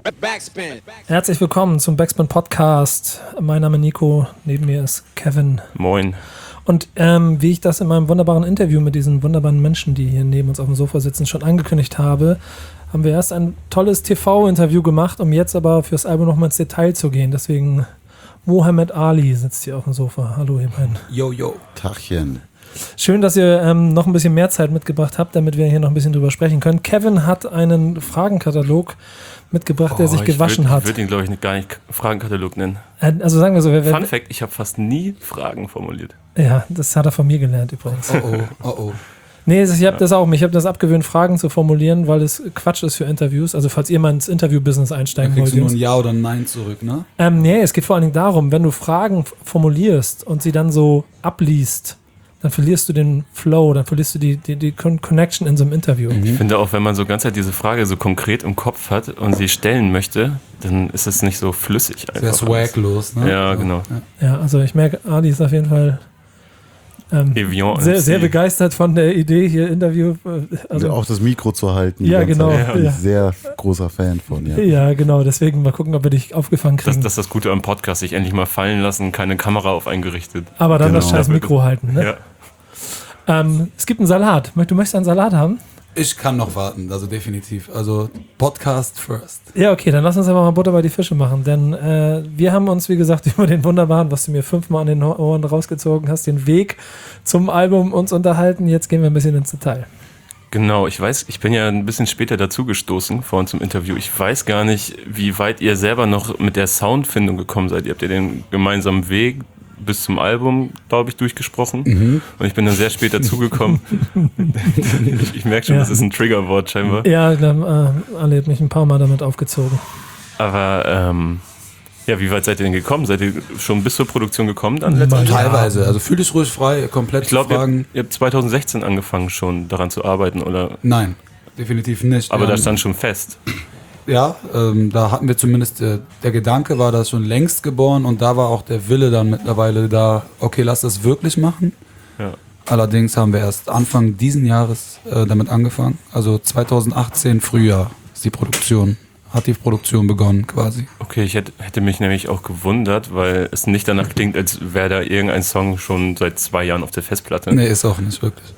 Backspin. Herzlich willkommen zum Backspin Podcast. Mein Name ist Nico, neben mir ist Kevin. Moin. Und wie ich das in meinem wunderbaren Interview mit diesen wunderbaren Menschen, die hier neben uns auf dem Sofa sitzen, schon angekündigt habe, haben wir erst ein tolles TV-Interview gemacht, um jetzt aber fürs Album nochmal ins Detail zu gehen. Deswegen Mohammed Ali sitzt hier auf dem Sofa. Hallo ihr beiden. Yo. Tachchen. Schön, dass ihr noch ein bisschen mehr Zeit mitgebracht habt, damit wir hier noch ein bisschen drüber sprechen können. Kevin hat einen Fragenkatalog mitgebracht, der sich gewaschen hat. Ich würde ihn, glaube ich, gar nicht Fragenkatalog nennen. Also sagen wir so. Fun Fact, ich habe fast nie Fragen formuliert. Ja, das hat er von mir gelernt übrigens. Oh. Nee, ich habe das auch. Ich habe das abgewöhnt, Fragen zu formulieren, weil es Quatsch ist für Interviews. Also falls ihr mal ins Interview-Business einsteigen wollt. Kriegst du nur ein Ja oder ein Nein zurück, ne? Nee, es geht vor allen Dingen darum, wenn du Fragen formulierst und sie dann so abliest, dann verlierst du den Flow, dann verlierst du die Connection in so einem Interview. Ich finde auch, wenn man so ganz halt diese Frage so konkret im Kopf hat und sie stellen möchte, dann ist es nicht so flüssig. Sehr swaglos, ne? Ja, genau. Ja, also ich merke, Ali ist auf jeden Fall sehr begeistert von der Idee hier Interview. Also auch das Mikro zu halten. Ja, genau. Ich bin sehr großer Fan von. Ja, genau. Deswegen mal gucken, ob wir dich aufgefangen kriegen. Das ist das Gute am Podcast, sich endlich mal fallen lassen, keine Kamera auf einen gerichtet. Aber dann das scheiß Mikro halten, ne? Ja. Es gibt einen Salat. Du möchtest einen Salat haben? Ich kann noch warten, also definitiv. Also Podcast first. Ja, okay, dann lass uns aber mal Butter bei die Fische machen. Denn wir haben uns, wie gesagt, über den wunderbaren, was du mir 5-mal an den Ohren rausgezogen hast, den Weg zum Album uns unterhalten. Jetzt gehen wir ein bisschen ins Detail. Genau, ich bin ja ein bisschen später dazugestoßen, vorhin zum Interview. Ich weiß gar nicht, wie weit ihr selber noch mit der Soundfindung gekommen seid. Ihr habt ja den gemeinsamen Weg bis zum Album, glaube ich, durchgesprochen. Und ich bin dann sehr spät dazugekommen. Ich merke schon, das ist ein Triggerwort scheinbar. Ja, Ali hat mich ein paar Mal damit aufgezogen. Aber wie weit seid ihr denn gekommen? Seid ihr schon bis zur Produktion gekommen dann letztendlich? Teilweise, also fühl dich ruhig frei, komplett ich glaube, ihr habt 2016 angefangen schon daran zu arbeiten, oder? Nein, definitiv nicht. Aber das stand schon fest. Ja, da hatten wir zumindest, der Gedanke war da schon längst geboren und da war auch der Wille dann mittlerweile da, okay, lass das wirklich machen. Ja. Allerdings haben wir erst Anfang diesen Jahres damit angefangen, also 2018 Frühjahr hat die Produktion begonnen quasi. Okay, ich hätte mich nämlich auch gewundert, weil es nicht danach klingt, als wäre da irgendein Song schon seit 2 Jahren auf der Festplatte. Nee, ist auch nicht wirklich.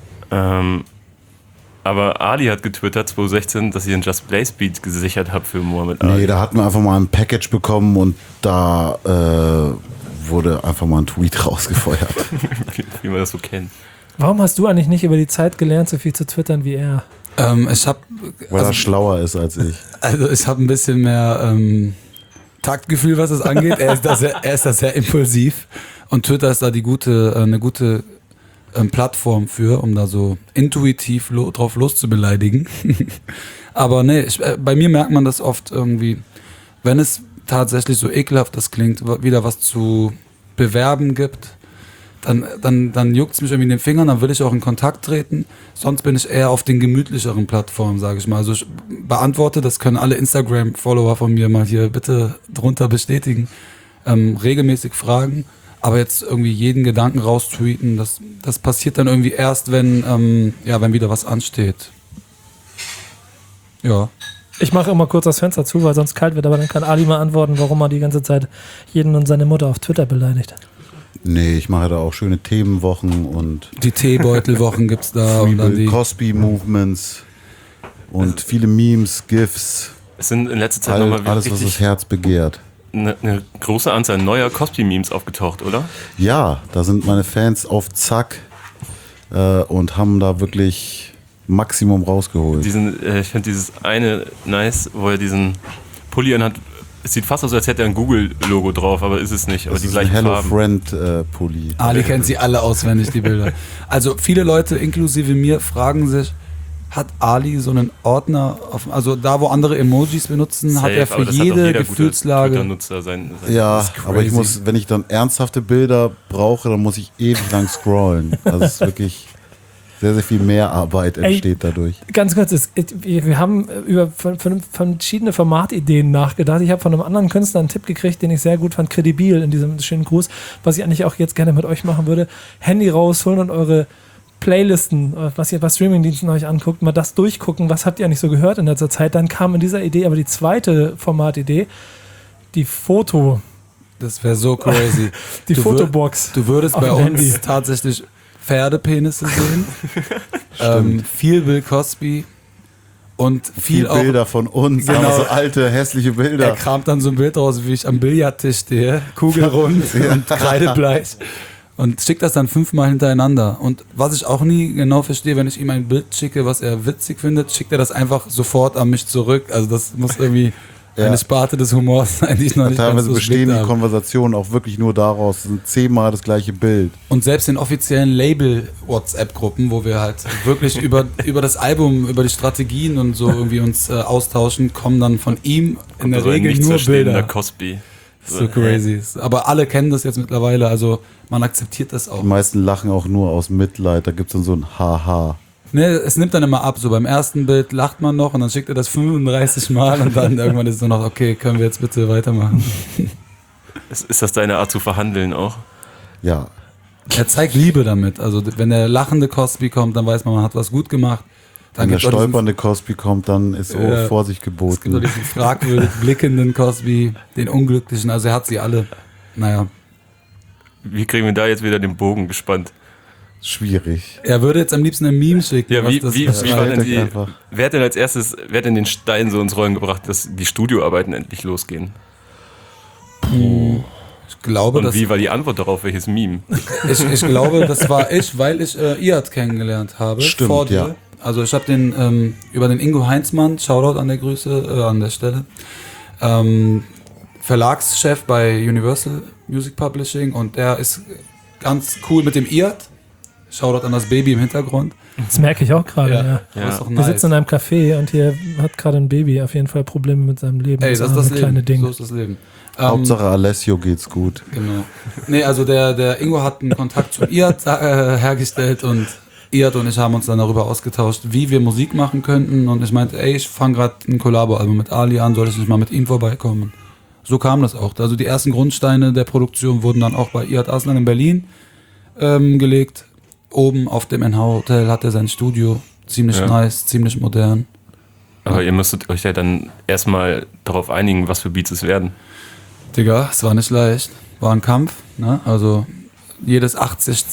Aber Ali hat getwittert 2016, dass ihr einen Just Blaze Beat gesichert habt für Mohammed Ali. Nee, da hatten wir einfach mal ein Package bekommen und da wurde einfach mal ein Tweet rausgefeuert. Wie man das so kennt. Warum hast du eigentlich nicht über die Zeit gelernt, so viel zu twittern wie er? Weil er schlauer ist als ich. Also ich habe ein bisschen mehr Taktgefühl, was das angeht. Er ist da sehr impulsiv und Twitter ist da eine gute Plattform für, um da so intuitiv drauf loszubeleidigen. Aber nee, bei mir merkt man das oft irgendwie, wenn es tatsächlich so ekelhaft das klingt, wieder was zu bewerben gibt, dann juckt es mich irgendwie in den Fingern, dann will ich auch in Kontakt treten. Sonst bin ich eher auf den gemütlicheren Plattformen, sage ich mal. Also ich beantworte, das können alle Instagram-Follower von mir mal hier bitte drunter bestätigen, regelmäßig Fragen. Aber jetzt irgendwie jeden Gedanken raustweeten, das passiert dann irgendwie erst, wenn wieder was ansteht. Ja. Ich mache immer kurz das Fenster zu, weil sonst kalt wird, aber dann kann Ali mal antworten, warum er die ganze Zeit jeden und seine Mutter auf Twitter beleidigt. Nee, ich mache da auch schöne Themenwochen und die Teebeutelwochen gibt's da und dann die Cosby-Movements und viele Memes, GIFs. Es sind in letzter Zeit nochmal alles, was das Herz begehrt. Eine große Anzahl neuer Cosby-Memes aufgetaucht, oder? Ja, da sind meine Fans auf Zack und haben da wirklich Maximum rausgeholt. Ich finde dieses eine nice, wo er diesen Pulli anhat. Es sieht fast aus, als hätte er ein Google-Logo drauf, aber ist es nicht. Aber das die ist gleichen ein Hello Farben. Friend Pulli. Ali kennt sie alle auswendig, die Bilder. Also viele Leute, inklusive mir, fragen sich, hat Ali so einen Ordner, also da wo andere Emojis benutzen, Safe, hat er für jede Gefühlslage. Ja, aber ich muss, wenn ich dann ernsthafte Bilder brauche, dann muss ich ewig lang scrollen. Also es ist wirklich sehr, sehr viel Mehrarbeit entsteht dadurch. Ganz kurz, wir haben über verschiedene Formatideen nachgedacht. Ich habe von einem anderen Künstler einen Tipp gekriegt, den ich sehr gut fand, Credibil in diesem schönen Gruß, was ich eigentlich auch jetzt gerne mit euch machen würde. Handy rausholen und eure Playlisten, was ihr bei Streamingdiensten euch anguckt, mal das durchgucken, was habt ihr eigentlich so gehört in letzter Zeit. Dann kam in dieser Idee aber die zweite Formatidee, die Foto. Das wäre so crazy. Die Fotobox. Du würdest auf bei dem uns Handy. tatsächlich Pferdepenisse sehen. Viel Bill Cosby und viel auch Bilder von uns, Genau. aber so alte, hässliche Bilder. Er kramt dann so ein Bild raus, wie ich am Billardtisch stehe, kugelrund und kreidebleich und schickt das dann 5-mal hintereinander. Und was ich auch nie genau verstehe, wenn ich ihm ein Bild schicke, was er witzig findet, schickt er das einfach sofort an mich zurück. Also das muss irgendwie eine Sparte des Humors sein, die ich noch nicht ganz Teilweise so bestehen die habe. Konversationen auch wirklich nur daraus. Es sind 10-mal das gleiche Bild. Und selbst in offiziellen Label-WhatsApp-Gruppen, wo wir halt wirklich über das Album, über die Strategien und so irgendwie uns austauschen, kommen dann von ihm in der so ein Regel nicht nur verstehender Bilder. Cosby. So crazy. Aber alle kennen das jetzt mittlerweile, also man akzeptiert das auch. Die meisten lachen auch nur aus Mitleid. Da gibt es dann so ein Haha. Ne, es nimmt dann immer ab. So beim ersten Bild lacht man noch und dann schickt er das 35 Mal und dann irgendwann ist es nur noch, okay, können wir jetzt bitte weitermachen. Ist das deine Art zu verhandeln auch? Ja. Er zeigt Liebe damit. Also wenn der lachende Cosby kommt, dann weiß man hat was gut gemacht. Dann Wenn der gibt's auch diesen- stolpernde Cosby kommt, dann ist Vorsicht Es gibt auch geboten. diesen fragwürdig blickenden Cosby, den unglücklichen, also er hat sie alle. Naja. Wie kriegen wir da jetzt wieder den Bogen gespannt? Schwierig. Er würde jetzt am liebsten ein Meme schicken. Ja, was wie das war beschreibt. denn die, einfach. wer hat denn als erstes, wer hat denn den Stein so ins Rollen gebracht, dass die Studioarbeiten endlich losgehen? Ich glaube, Und wie war die Antwort darauf, welches Meme? ich glaube, das war ich, weil ich Iad kennengelernt habe. Stimmt, vor dir. ja. Also ich habe den über den Ingo Heinzmann, Shoutout an der Stelle, Verlagschef bei Universal Music Publishing und der ist ganz cool mit dem Iad. Shoutout an das Baby im Hintergrund. Das merke ich auch gerade, ja. Das ist auch Wir nice. sitzen in einem Café und hier hat gerade ein Baby auf jeden Fall Probleme mit seinem Leben. Ey, das ist das Leben. kleine Ding. So ist das Leben. Hauptsache Alessio geht's gut. Genau. Nee, also der Ingo hat einen Kontakt zu Iad hergestellt und Iad und ich haben uns dann darüber ausgetauscht, wie wir Musik machen könnten und ich meinte, ey, ich fange gerade ein Collabo-Album mit Ali an, soll ich nicht mal mit ihm vorbeikommen? So kam das auch. Also die ersten Grundsteine der Produktion wurden dann auch bei Iad Aslan in Berlin gelegt. Oben auf dem NH-Hotel hat er sein Studio. Ziemlich nice, ziemlich modern. Aber ihr müsstet euch ja dann erstmal darauf einigen, was für Beats es werden. Digga, es war nicht leicht. War ein Kampf. Ne? Also jedes 80.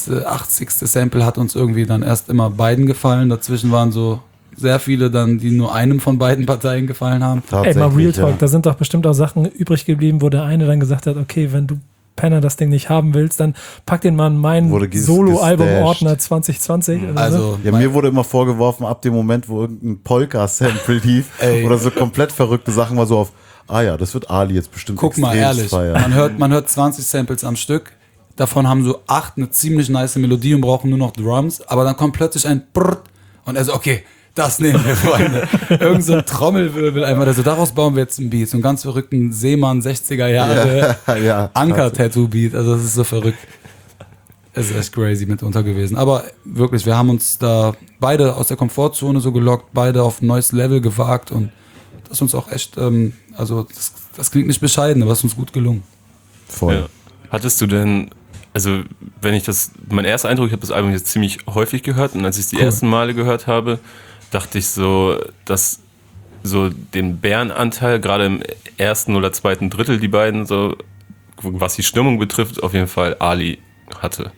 Sample hat uns irgendwie dann erst immer beiden gefallen. Dazwischen waren so sehr viele dann, die nur einem von beiden Parteien gefallen haben. Ey, mal Real Talk, ja. da sind doch bestimmt auch Sachen übrig geblieben, wo der eine dann gesagt hat, okay, wenn du Penner das Ding nicht haben willst, dann pack den mal in meinen Wurde Solo-Album-Ordner 2020. Oder so. Also Ja, mir wurde immer vorgeworfen, ab dem Moment, wo irgendein Polka-Sample lief Ey. oder so komplett verrückte Sachen, war so auf, ja, das wird Ali jetzt bestimmt guck mal, extremst ehrlich, feiern. man hört 20 Samples am Stück, davon haben so 8 eine ziemlich nice Melodie und brauchen nur noch Drums, aber dann kommt plötzlich ein Brrrt und er so, okay, das nehmen wir, Freunde. Irgend so ein Trommelwirbel einfach, also daraus bauen wir jetzt einen Beat, so einen ganz verrückten Seemann 60er Jahre Ja, Anker-Tattoo-Beat, also das ist so verrückt. Es ist echt crazy mitunter gewesen, aber wirklich, wir haben uns da beide aus der Komfortzone so gelockt, beide auf ein neues Level gewagt und das ist uns auch echt, also das klingt nicht bescheiden, aber es ist uns gut gelungen. voll. Ja. Hattest du denn, also wenn ich das, mein erster Eindruck, ich habe das Album jetzt ziemlich häufig gehört und als ich es die ersten Male gehört habe, dachte ich so, dass so den Bärenanteil, gerade im ersten oder zweiten Drittel, die beiden so, was die Stimmung betrifft, auf jeden Fall Ali hatte.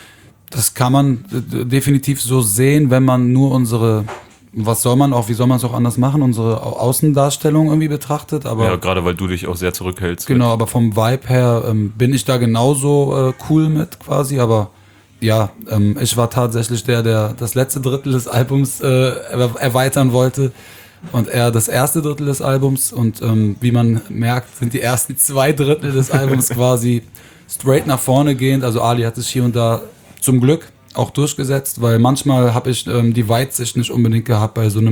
Das kann man definitiv so sehen, wenn man nur unsere, wie soll man es auch anders machen, unsere Außendarstellung irgendwie betrachtet, aber Ja, gerade weil du dich auch sehr zurückhältst. genau, aber vom Vibe her bin ich da genauso cool mit quasi, aber ja, ich war tatsächlich der das letzte Drittel des Albums erweitern wollte und er das erste Drittel des Albums und wie man merkt, sind die ersten 2 Drittel des Albums quasi straight nach vorne gehend, also Ali hat es hier und da zum Glück auch durchgesetzt, weil manchmal habe ich die Weitsicht nicht unbedingt gehabt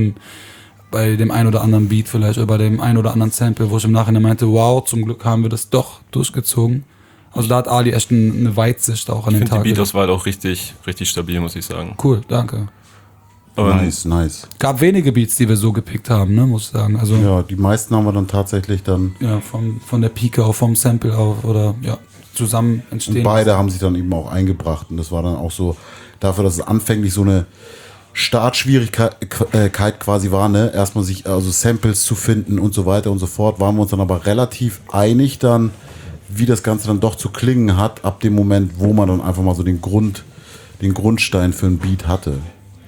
bei dem ein oder anderen Beat vielleicht oder bei dem ein oder anderen Sample, wo ich im Nachhinein meinte, wow, zum Glück haben wir das doch durchgezogen. Also da hat Ali echt eine Weitsicht auch an Ich den finde, Tag die gelegt. Beat-Auswahl auch richtig, richtig stabil, muss ich sagen. Cool, danke. Und Nice. Gab wenige Beats, die wir so gepickt haben, ne, muss ich sagen. Also Ja, die meisten haben wir dann tatsächlich dann, ja, von der Pike auf, vom Sample auf oder ja, zusammen entstehen. und beide haben sich dann eben auch eingebracht und das war dann auch so dafür, dass es anfänglich so eine Startschwierigkeit quasi war, ne? Erstmal sich also Samples zu finden und so weiter und so fort, waren wir uns dann aber relativ einig dann, wie das Ganze dann doch zu klingen hat, ab dem Moment, wo man dann einfach mal so den Grundstein für ein Beat hatte.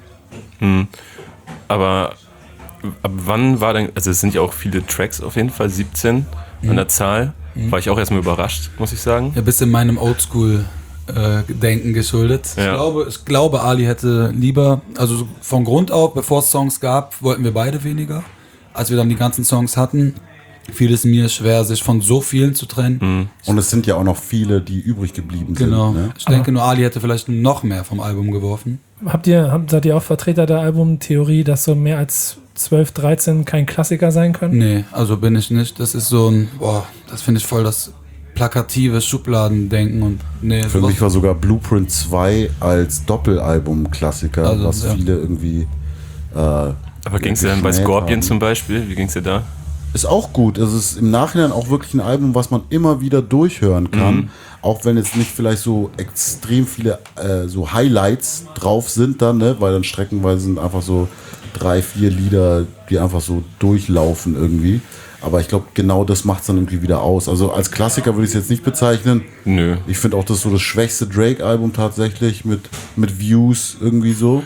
Aber ab wann war denn, also es sind ja auch viele Tracks auf jeden Fall, 17 an der Zahl, war ich auch erstmal überrascht, muss ich sagen. Ja, bis in meinem Oldschool Denken geschuldet. Ja. Ich glaube, Ali hätte lieber, also von Grund auf, bevor es Songs gab, wollten wir beide weniger. Als wir dann die ganzen Songs hatten, fiel es mir schwer, sich von so vielen zu trennen. Und es sind ja auch noch viele, die übrig geblieben Genau. sind. Ne? Ich denke, nur Ali hätte vielleicht noch mehr vom Album geworfen. Seid ihr auch Vertreter der Albumtheorie, dass so mehr als 12, 13 kein Klassiker sein können? Nee, also bin ich nicht. Das ist so ein, das finde ich voll das plakative Schubladendenken und nee. Für mich war sogar Blueprint 2 als Doppelalbum-Klassiker, Also, was ja. viele irgendwie Aber ging es dir dann bei geschmäht Scorpion haben. zum Beispiel? Wie ging es dir da? Ist auch gut. Es ist im Nachhinein auch wirklich ein Album, was man immer wieder durchhören kann. Auch wenn jetzt nicht vielleicht so extrem viele so Highlights drauf sind dann, ne? Weil dann streckenweise sind einfach so 3, 4 Lieder, die einfach so durchlaufen irgendwie. Aber ich glaube, genau das macht es dann irgendwie wieder aus. Also als Klassiker würde ich es jetzt nicht bezeichnen. Nö. Ich finde auch, das ist so das schwächste Drake-Album tatsächlich mit Views irgendwie so.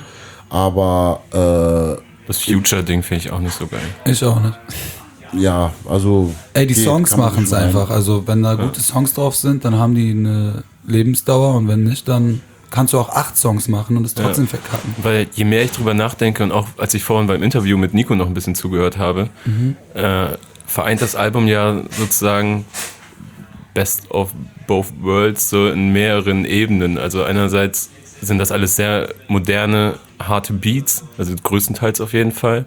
Aber Das Future-Ding finde ich auch nicht so geil. Ich auch nicht. ja, also... Ey, die geht, Songs kann man machen es schon einfach. Also wenn da gute Songs drauf sind, dann haben die eine Lebensdauer und wenn nicht, dann kannst du auch 8 Songs machen und es trotzdem verkacken. Weil je mehr ich drüber nachdenke und auch als ich vorhin beim Interview mit Nico noch ein bisschen zugehört habe, vereint das Album ja sozusagen Best of Both Worlds so in mehreren Ebenen. Also einerseits sind das alles sehr moderne, harte Beats, also größtenteils auf jeden Fall,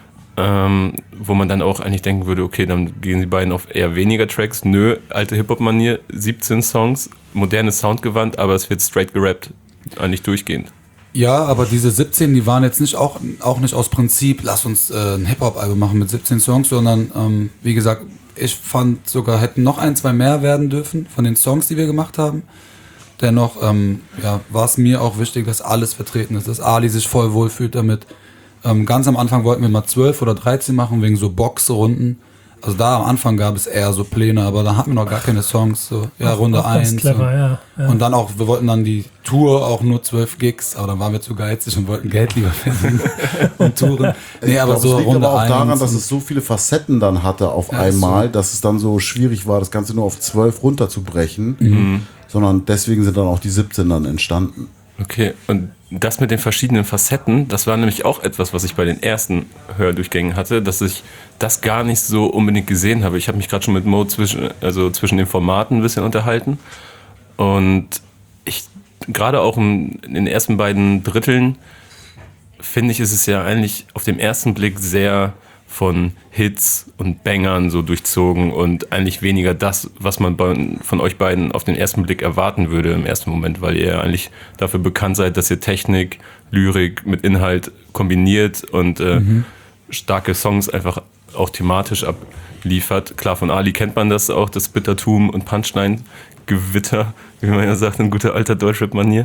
wo man dann auch eigentlich denken würde, okay, dann gehen die beiden auf eher weniger Tracks. Nö, alte Hip-Hop-Manier, 17 Songs, modernes Soundgewand, aber es wird straight gerappt, eigentlich durchgehend. Ja, aber diese 17, die waren jetzt nicht auch nicht aus Prinzip, lass uns ein Hip-Hop-Album machen mit 17 Songs, sondern wie gesagt, ich fand sogar, hätten noch 1, 2 mehr werden dürfen von den Songs, die wir gemacht haben. Dennoch war es mir auch wichtig, dass alles vertreten ist, dass Ali sich voll wohlfühlt damit. Ganz am Anfang wollten wir mal 12 oder 13 machen, wegen so Boxrunden. Also da am Anfang gab es eher so Pläne, aber da hatten wir noch gar keine Songs. So, ja, Runde 1. Clever, ja. Und dann auch, wir wollten dann die Tour auch nur 12 Gigs, aber dann waren wir zu geizig und wollten Geld lieber verdienen und touren. Nee, aber glaub, so es liegt Runde aber auch 1. daran, dass es so viele Facetten dann hatte auf einmal, dass es dann so schwierig war, das Ganze nur auf 12 runterzubrechen. Sondern deswegen sind dann auch die 17 dann entstanden. Okay, und das mit den verschiedenen Facetten, das war nämlich auch etwas, was ich bei den ersten Hördurchgängen hatte, dass ich das gar nicht so unbedingt gesehen habe. Ich habe mich gerade schon mit Mo zwischen den Formaten ein bisschen unterhalten. Und ich, gerade auch in den ersten beiden Dritteln, finde ich, ist es ja eigentlich auf den ersten Blick sehr von Hits und Bangern so durchzogen und eigentlich weniger das, was man von euch beiden auf den ersten Blick erwarten würde im ersten Moment, weil ihr eigentlich dafür bekannt seid, dass ihr Technik, Lyrik mit Inhalt kombiniert und starke Songs einfach auch thematisch abliefert. Klar, von Ali kennt man das auch, das Bittertum und Punchline-Gewitter, wie man ja sagt, in guter alter Deutschrap-Manier.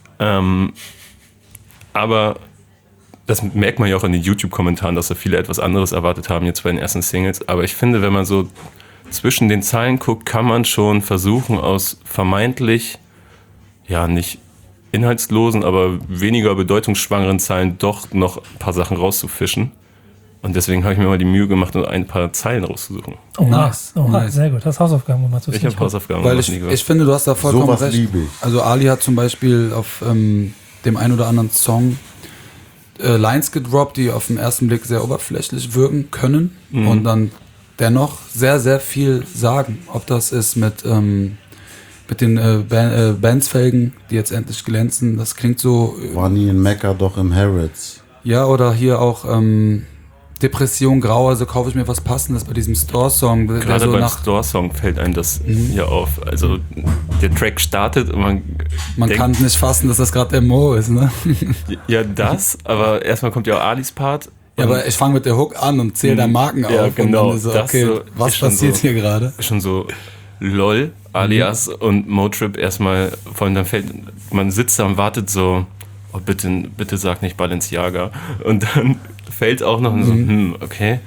Aber das merkt man ja auch in den YouTube-Kommentaren, dass da viele etwas anderes erwartet haben jetzt bei den ersten Singles. Aber ich finde, wenn man so zwischen den Zeilen guckt, kann man schon versuchen, aus vermeintlich, ja nicht inhaltslosen, aber weniger bedeutungsschwangeren Zeilen doch noch ein paar Sachen rauszufischen. Und deswegen habe ich mir mal die Mühe gemacht, ein paar Zeilen rauszusuchen. Oh, nice. Sehr gut. Hast Hausaufgaben gemacht. Ich habe Hausaufgaben Weil gemacht. ich finde, du hast da vollkommen Sowas recht. liebe ich. Also Ali hat zum Beispiel auf dem ein oder anderen Song Lines gedroppt, die auf den ersten Blick sehr oberflächlich wirken können und dann dennoch sehr, sehr viel sagen. Ob das ist mit den Bandsfelgen, die jetzt endlich glänzen, das klingt so... War nie in Mekka, doch im Harrods. Ja, oder hier auch Depression, Grau, also kaufe ich mir was Passendes bei diesem Store-Song. Gerade so beim Store-Song fällt einem das hier auf. Also der Track startet und man denkt, kann nicht fassen, dass das gerade der Mo ist, ne? Ja, das, aber erstmal kommt ja auch Alis Part. Ja, aber ich fange mit der Hook an und zähle da Marken auf. Ja, genau. Und dann so, okay, so, was passiert hier gerade? Schon so LOL, alias und Motrip erstmal, vor allem dann man sitzt da und wartet so oh bitte sag nicht Balenciaga. Und dann fällt auch noch so, okay.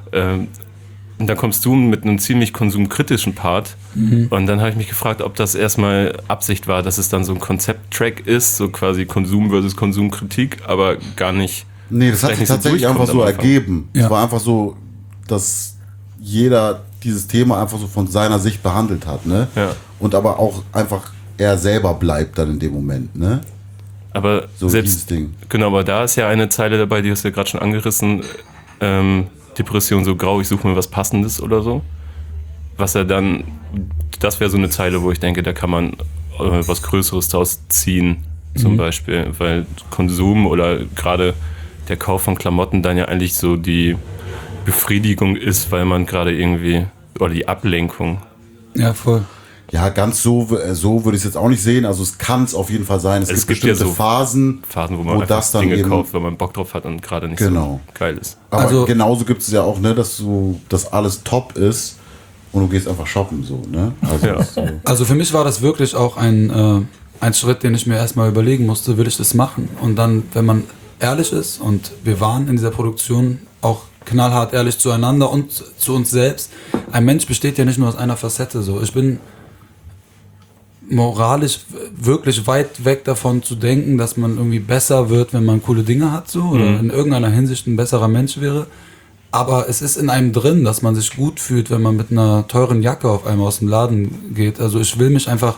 Und dann kommst du mit einem ziemlich konsumkritischen Part. Und dann habe ich mich gefragt, ob das erstmal Absicht war, dass es dann so ein Konzepttrack ist, so quasi Konsum versus Konsumkritik, aber gar nicht. Nee, das hat sich tatsächlich einfach so ergeben. Ja. Es war einfach so, dass jeder dieses Thema einfach so von seiner Sicht behandelt hat, ne? Ja. Und aber auch einfach er selber bleibt dann in dem Moment, ne? Aber So dieses selbst, Ding. genau, aber da ist ja eine Zeile dabei, die hast du ja gerade schon angerissen, Depression so grau, ich suche mir was Passendes oder so. Was er dann, das wäre so eine Zeile, wo ich denke, da kann man was Größeres draus ziehen, zum Beispiel, weil Konsum oder gerade der Kauf von Klamotten dann ja eigentlich so die Befriedigung ist, weil man gerade irgendwie, oder die Ablenkung. Ja, voll. Ja, ganz so würde ich es jetzt auch nicht sehen. Also es kann es auf jeden Fall sein. Es gibt bestimmte ja so Phasen, wo man einfach das dann Dinge eben kauft, wenn man Bock drauf hat und gerade nicht so geil ist. Aber Also- genauso gibt es ja auch, ne, dass alles top ist und du gehst einfach shoppen so, ne? Also, Ja. so. Also für mich war das wirklich auch ein Schritt, den ich mir erstmal überlegen musste, will ich das machen? Und dann, wenn man ehrlich ist, und wir waren in dieser Produktion auch knallhart ehrlich zueinander und zu uns selbst. Ein Mensch besteht ja nicht nur aus einer Facette. So. Ich bin moralisch wirklich weit weg davon zu denken, dass man irgendwie besser wird, wenn man coole Dinge hat, so, oder in irgendeiner Hinsicht ein besserer Mensch wäre. Aber es ist in einem drin, dass man sich gut fühlt, wenn man mit einer teuren Jacke auf einmal aus dem Laden geht. Also ich will mich einfach,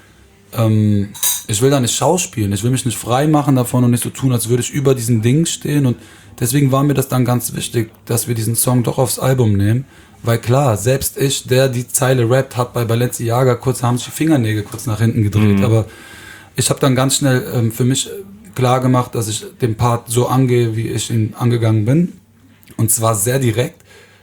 ich will da nicht schauspielen, ich will mich nicht frei machen davon und nicht so tun, als würde ich über diesen Ding stehen. Und deswegen war mir das dann ganz wichtig, dass wir diesen Song doch aufs Album nehmen. Weil klar, selbst ich, der die Zeile rappt, hat bei Balenciaga haben sich die Fingernägel kurz nach hinten gedreht. Aber ich habe dann ganz schnell für mich klar gemacht, dass ich den Part so angehe, wie ich ihn angegangen bin. Und zwar sehr direkt.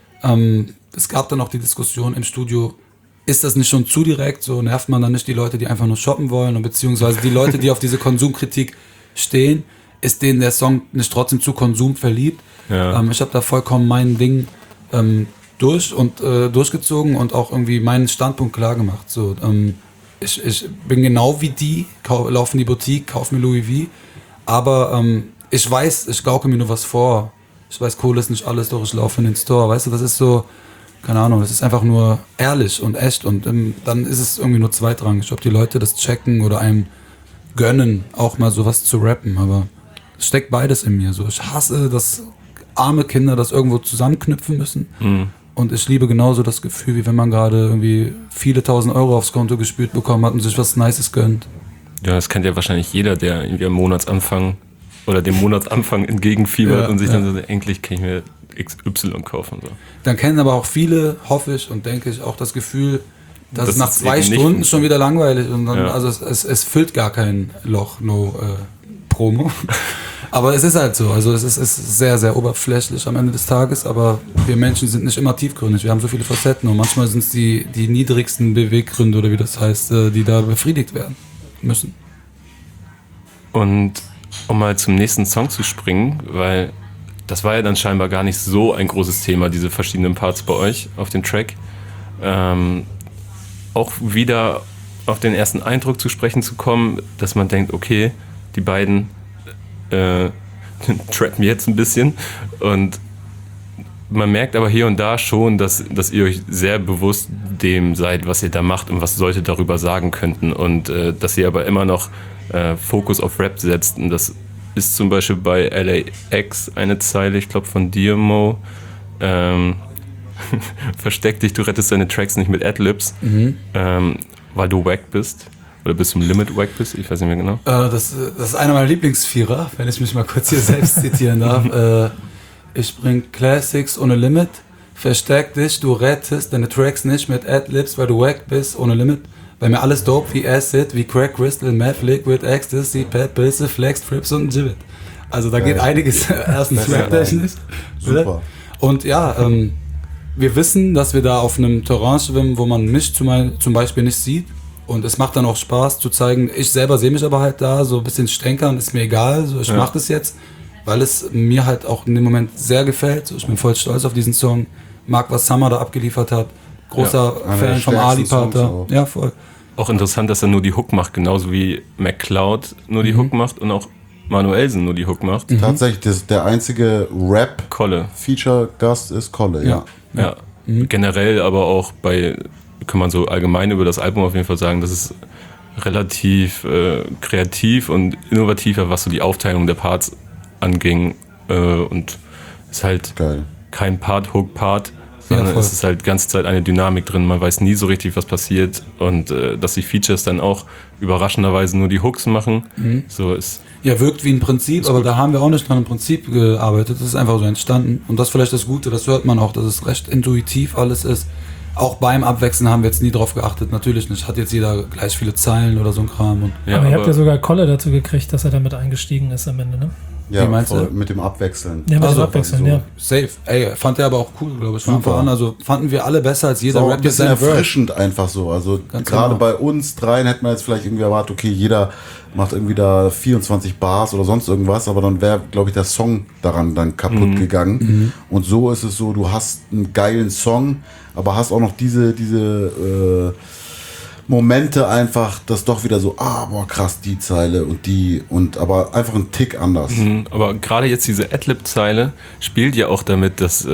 Es gab dann auch die Diskussion im Studio, ist das nicht schon zu direkt? So nervt man dann nicht die Leute, die einfach nur shoppen wollen? Und beziehungsweise die Leute, die auf diese Konsumkritik stehen, ist denen der Song nicht trotzdem zu Konsum verliebt? Ja. Ich habe da vollkommen mein Ding durchgezogen und auch irgendwie meinen Standpunkt klar gemacht. So, ich bin genau wie die, laufe in die Boutique, kaufe mir Louis V, aber ich weiß, ich gauke mir nur was vor. Ich weiß, Kohle ist nicht alles, doch ich laufe in den Store. Weißt du, das ist so, keine Ahnung, das ist einfach nur ehrlich und echt und dann ist es irgendwie nur zweitrangig, ob die Leute das checken oder einem gönnen, auch mal sowas zu rappen, aber es steckt beides in mir. So, ich hasse, dass arme Kinder das irgendwo zusammenknüpfen müssen. Und ich liebe genauso das Gefühl, wie wenn man gerade irgendwie viele tausend Euro aufs Konto gespült bekommen hat und sich was Nices gönnt. Ja, das kennt ja wahrscheinlich jeder, der irgendwie am Monatsanfang oder dem Monatsanfang entgegenfiebert und sich dann so, endlich kann ich mir XY kaufen. So. Dann kennen aber auch viele, hoffe ich und denke ich, auch das Gefühl, dass Das es nach ist 2 eben nicht Stunden schon wieder langweilig und dann, Ja. also es füllt gar kein Loch, Promo. Aber es ist halt so, also es ist sehr, sehr oberflächlich am Ende des Tages, aber wir Menschen sind nicht immer tiefgründig, wir haben so viele Facetten und manchmal sind es die niedrigsten Beweggründe oder wie das heißt, die da befriedigt werden müssen. Und um mal zum nächsten Song zu springen, weil das war ja dann scheinbar gar nicht so ein großes Thema, diese verschiedenen Parts bei euch auf dem Track. Auch wieder auf den ersten Eindruck zu sprechen zu kommen, dass man denkt, okay, die beiden trappen jetzt ein bisschen und man merkt aber hier und da schon, dass ihr euch sehr bewusst dem seid, was ihr da macht und was Leute darüber sagen könnten und dass ihr aber immer noch Fokus auf Rap setzt und das ist zum Beispiel bei LAX eine Zeile, ich glaube von dir, Mo, versteck dich, du rettest deine Tracks nicht mit Adlibs, weil du wack bist. Oder bis zum Limit wack bist, ich weiß nicht mehr genau. Das ist einer meiner Lieblingsvierer, wenn ich mich mal kurz hier selbst zitieren darf. Ich bring Classics ohne Limit, versteck dich, du rettest deine Tracks nicht mit Adlibs, weil du wack bist ohne Limit. Bei mir alles dope wie Acid, wie Crack, Crystal, Meth, Liquid, Ecstasy, Pep, Pilze, Flex, Trips und Gibbet. Also da geht einiges erstens rap-technisch. Super. Und ja, wir wissen, dass wir da auf einem Terrain schwimmen, wo man mich zum Beispiel nicht sieht. Und es macht dann auch Spaß zu zeigen, ich selber sehe mich aber halt da, so ein bisschen stänkern, ist mir egal, so ich mache das jetzt, weil es mir halt auch in dem Moment sehr gefällt. So, ich bin voll stolz auf diesen Song, mag, was Summer da abgeliefert hat, großer einer der Fan vom stärksten Songs Ali-Pater. auch. Ja, voll. Auch interessant, dass er nur die Hook macht, genauso wie McCloud nur die Hook macht und auch Manuelsen nur die Hook macht. Tatsächlich, der einzige Kolle. Rap-Feature-Gast ist Kolle, ja. Ja. Generell aber auch kann man so allgemein über das Album auf jeden Fall sagen, dass es relativ kreativ und innovativer, was so die Aufteilung der Parts anging. Und es ist halt Geil. kein Part-Hook-Part, sondern es ist halt die ganze Zeit eine Dynamik drin. Man weiß nie so richtig, was passiert. Und dass die Features dann auch überraschenderweise nur die Hooks machen. So ist. Ja, wirkt wie ein Prinzip, aber da haben wir auch nicht an einem Prinzip gearbeitet. Das ist einfach so entstanden. Und das ist vielleicht das Gute, das hört man auch, dass es recht intuitiv alles ist. Auch beim Abwechseln haben wir jetzt nie drauf geachtet, natürlich nicht. Hat jetzt jeder gleich viele Zeilen oder so ein Kram. Und aber ihr habt ja sogar Kolle dazu gekriegt, dass er damit eingestiegen ist am Ende, ne? Ja, Wie meinst du? mit dem Abwechseln. Ja, mit dem Abwechseln, ja. Safe. Ey, fand er aber auch cool, glaube ich. Von Super. Anfang an. Also fanden wir alle besser als jeder So ein Rap bisschen seinen Verse. erfrischend einfach so. Also Ganz gerade genau. bei uns dreien hätte man jetzt vielleicht irgendwie erwartet, okay, jeder macht irgendwie da 24 Bars oder sonst irgendwas, aber dann wäre, glaube ich, der Song daran dann kaputt gegangen. Und so ist es so, du hast einen geilen Song, aber hast auch noch diese Momente einfach, dass doch wieder so, boah, krass, die Zeile und aber einfach ein Tick anders. Aber gerade jetzt diese Adlib-Zeile spielt ja auch damit, dass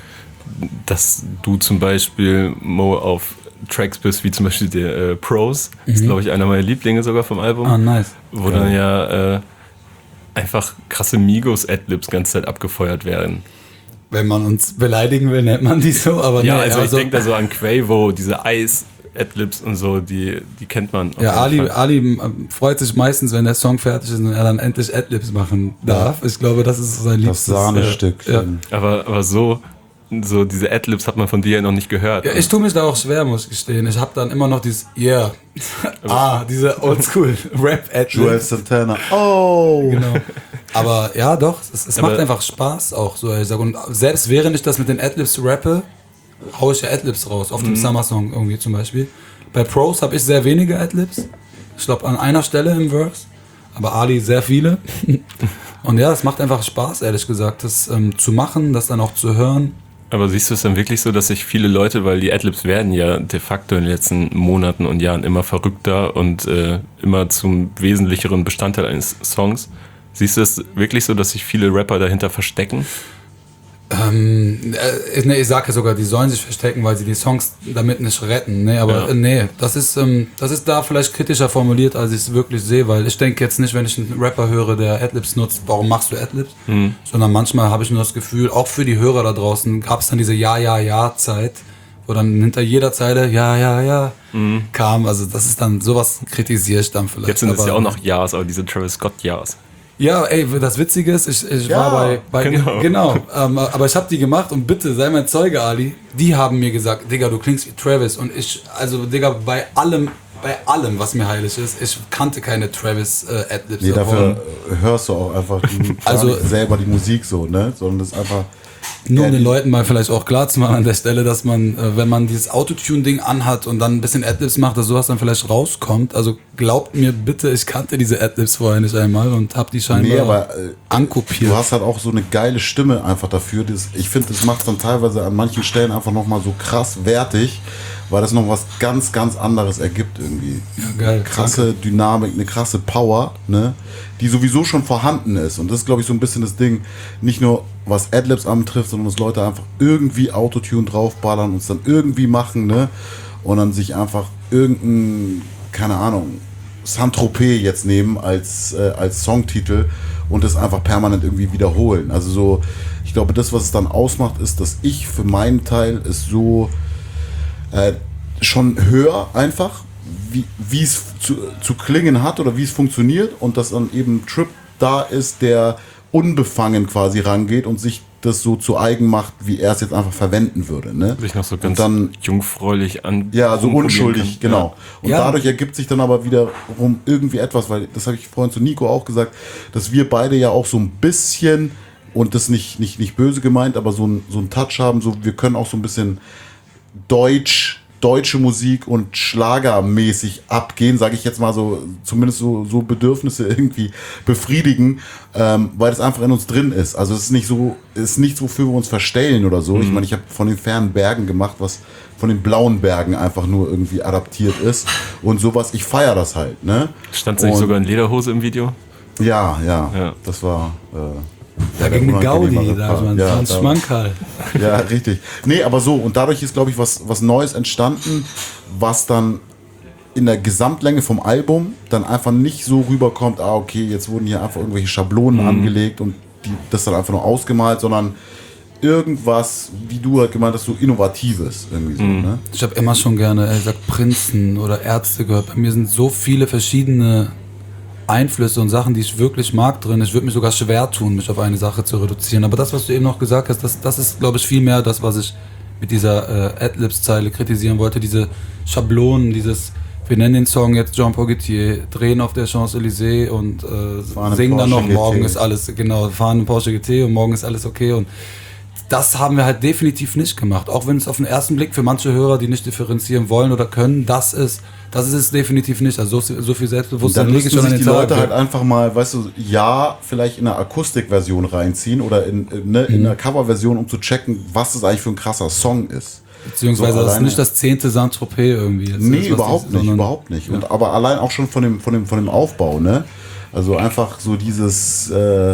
du zum Beispiel, Mo, auf Tracks bist, wie zum Beispiel der Pros. Das ist, glaube ich, einer meiner Lieblinge sogar vom Album. Ah, nice. Wo dann ja einfach krasse Migos-Adlibs ganze Zeit abgefeuert werden. Wenn man uns beleidigen will, nennt man die so. Aber Ja, nee, also ich denke da so an Quavo, diese Eis-Adlibs und so, die kennt man. auf Ja, jeden Fall. Ali freut sich meistens, wenn der Song fertig ist und er dann endlich Adlibs machen darf. Ich glaube, das ist sein Das liebstes. Sahnestück. Ja. Aber so diese Adlibs hat man von dir ja noch nicht gehört. Ja, ich tue mich da auch schwer, muss ich gestehen. Ich habe dann immer noch dieses diese Oldschool Rap-Adlibs. Joel Santana. Oh! Genau. Aber ja, doch, es macht einfach Spaß auch so, ehrlich gesagt. Und selbst während ich das mit den Adlibs rappe, haue ich ja Adlibs raus, auf dem Summer-Song irgendwie zum Beispiel. Bei Pros habe ich sehr wenige Adlibs. Ich glaube an einer Stelle im Verse, aber Ali sehr viele. Und ja, es macht einfach Spaß, ehrlich gesagt, das zu machen, das dann auch zu hören. Aber siehst du es dann wirklich so, dass sich viele Leute, weil die Adlibs werden ja de facto in den letzten Monaten und Jahren immer verrückter und immer zum wesentlicheren Bestandteil eines Songs, siehst du es wirklich so, dass sich viele Rapper dahinter verstecken? Ich sage ja sogar, die sollen sich verstecken, weil sie die Songs damit nicht retten. Nee, aber das ist da vielleicht kritischer formuliert, als ich es wirklich sehe, weil ich denke jetzt nicht, wenn ich einen Rapper höre, der Adlibs nutzt, warum machst du Adlibs? Sondern manchmal habe ich nur das Gefühl, auch für die Hörer da draußen gab es dann diese Ja-Ja-Ja-Zeit, wo dann hinter jeder Zeile Ja-Ja-Ja kam. Also das ist dann, sowas kritisiere ich dann vielleicht. Jetzt sind es Aber ja auch noch Ja's, aber diese Travis Scott Ja's. ja, ey, das Witzige ist, ich war bei genau, aber ich habe die gemacht und bitte, sei mein Zeuge, Ali, die haben mir gesagt, Digga, du klingst wie Travis und Digga, bei allem, was mir heilig ist, ich kannte keine Travis Adlibs. Nee, dafür hörst du auch einfach Also selber die Musik so, ne? Sondern das ist einfach. Nur um den Leuten mal vielleicht auch klar zu machen an der Stelle, dass man, wenn man dieses Autotune-Ding anhat und dann ein bisschen Adlibs macht, dass sowas dann vielleicht rauskommt. Also glaubt mir bitte, ich kannte diese Adlibs vorher nicht einmal und hab die scheinbar ankopiert. Du hast halt auch so eine geile Stimme einfach dafür. Ich finde, das macht dann teilweise an manchen Stellen einfach nochmal so krass wertig, weil das noch was ganz, ganz anderes ergibt irgendwie. Ja, geil. Krasse Dynamik, eine krasse Power, ne? Die sowieso schon vorhanden ist. Und das ist, glaube ich, so ein bisschen das Ding, nicht nur was Adlibs anbetrifft, sondern dass Leute einfach irgendwie Autotune draufballern und es dann irgendwie machen, ne? Und dann sich einfach irgendein, keine Ahnung, Saint-Tropez jetzt nehmen als Songtitel und das einfach permanent irgendwie wiederholen. Also so, ich glaube, das, was es dann ausmacht, ist, dass ich für meinen Teil es so schon höre einfach, wie es zu klingen hat oder wie es funktioniert und dass dann eben Trip da ist, der unbefangen quasi rangeht und sich das so zu eigen macht, wie er es jetzt einfach verwenden würde. Ne? Sich noch so ganz dann, jungfräulich an. ja, so unschuldig, kann. genau. Und Ja. dadurch ergibt sich dann aber wiederum irgendwie etwas, weil das habe ich vorhin zu Nico auch gesagt, dass wir beide ja auch so ein bisschen, und das nicht böse gemeint, aber so ein Touch haben, so wir können auch so ein bisschen deutsche Musik und schlagermäßig abgehen, sage ich jetzt mal so, zumindest so Bedürfnisse irgendwie befriedigen, weil das einfach in uns drin ist. Also es ist nichts, wofür wir uns verstellen oder so. Ich meine, ich habe von den fernen Bergen gemacht, was von den blauen Bergen einfach nur irgendwie adaptiert ist und sowas. Ich feiere das halt, ne? Stand nicht Und- sogar in Lederhose im Video? Ja. Das war... Da ging eine Gaudi, da Part. waren Ja, 20 Schmankerl. Ja, richtig. Nee, aber so, und dadurch ist, glaube ich, was Neues entstanden, was dann in der Gesamtlänge vom Album dann einfach nicht so rüberkommt, okay, jetzt wurden hier einfach irgendwelche Schablonen angelegt und das dann einfach nur ausgemalt, sondern irgendwas, wie du halt gemeint hast, so Innovatives irgendwie so, ne? Ich habe immer schon gerne, Prinzen oder Ärzte gehört. Bei mir sind so viele verschiedene Einflüsse und Sachen, die ich wirklich mag drin. Ich würde mich sogar schwer tun, mich auf eine Sache zu reduzieren. Aber das, was du eben noch gesagt hast, das ist, glaube ich, viel mehr das, was ich mit dieser Adlibs-Zeile kritisieren wollte. Diese Schablonen, wir nennen den Song jetzt Jean Paul Gaultier, drehen auf der Champs-Élysées und singen dann noch, morgen ist alles, genau, fahren einen Porsche GT und morgen ist alles okay. Und das haben wir halt definitiv nicht gemacht. Auch wenn es auf den ersten Blick für manche Hörer, die nicht differenzieren wollen oder können, das ist es definitiv nicht. Also so viel Selbstbewusstsein dann lege ich müssen schon an sich den die Tag. Leute halt einfach mal, weißt du, vielleicht in einer Akustikversion reinziehen oder in einer Coverversion, um zu checken, was das eigentlich für ein krasser Song ist. Beziehungsweise so das ist nicht das 10. Saint-Tropez irgendwie. Jetzt Nee, ist, überhaupt nicht. Ja. Und aber allein auch schon von dem Aufbau, ne? Also einfach so dieses,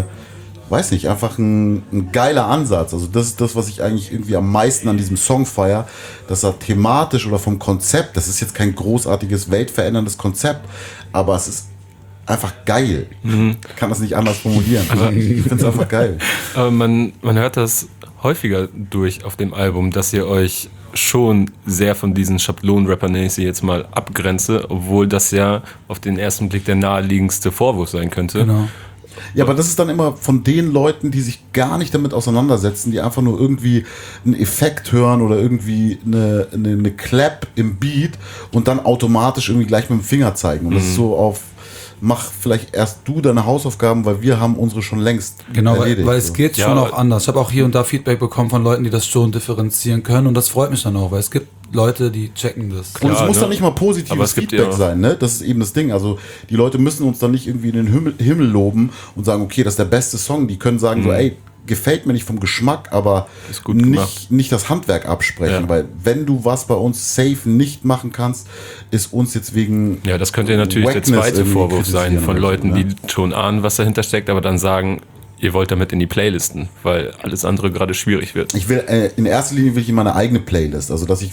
weiß nicht, einfach ein geiler Ansatz. Also das ist das, was ich eigentlich irgendwie am meisten an diesem Song feiere, dass er thematisch oder vom Konzept, das ist jetzt kein großartiges, weltveränderndes Konzept, aber es ist einfach geil. Ich kann das nicht anders formulieren. Ich finde es einfach geil. Aber man hört das häufiger durch auf dem Album, dass ihr euch schon sehr von diesen Schablonen-Rapper, nenne ich sie jetzt mal, abgrenze, obwohl das ja auf den ersten Blick der naheliegendste Vorwurf sein könnte. Genau. Ja, aber das ist dann immer von den Leuten, die sich gar nicht damit auseinandersetzen, die einfach nur irgendwie einen Effekt hören oder irgendwie eine Clap im Beat und dann automatisch irgendwie gleich mit dem Finger zeigen. Und das ist so auf, mach vielleicht erst du deine Hausaufgaben, weil wir haben unsere schon längst erledigt. Weil es geht schon auch anders. Ich habe auch hier und da Feedback bekommen von Leuten, die das schon differenzieren können und das freut mich dann auch, weil es gibt Leute, die checken das. Und es muss ne? dann nicht mal positives Feedback sein, ne? Das ist eben das Ding. Also die Leute müssen uns dann nicht irgendwie in den Himmel loben und sagen, okay, das ist der beste Song. Die können sagen so, ey, gefällt mir nicht vom Geschmack, aber ist gut gemacht. nicht das Handwerk absprechen. Ja. Weil wenn du was bei uns safe nicht machen kannst, ist uns jetzt wegen Ja, das könnte natürlich der Wackness zweite irgendwie Vorwurf sein kritisieren von oder Leuten, so, ne? die schon ahnen, was dahinter steckt, aber dann sagen, ihr wollt damit in die Playlisten, weil alles andere gerade schwierig wird. Ich will, in erster Linie will ich in meine eigene Playlist, also dass ich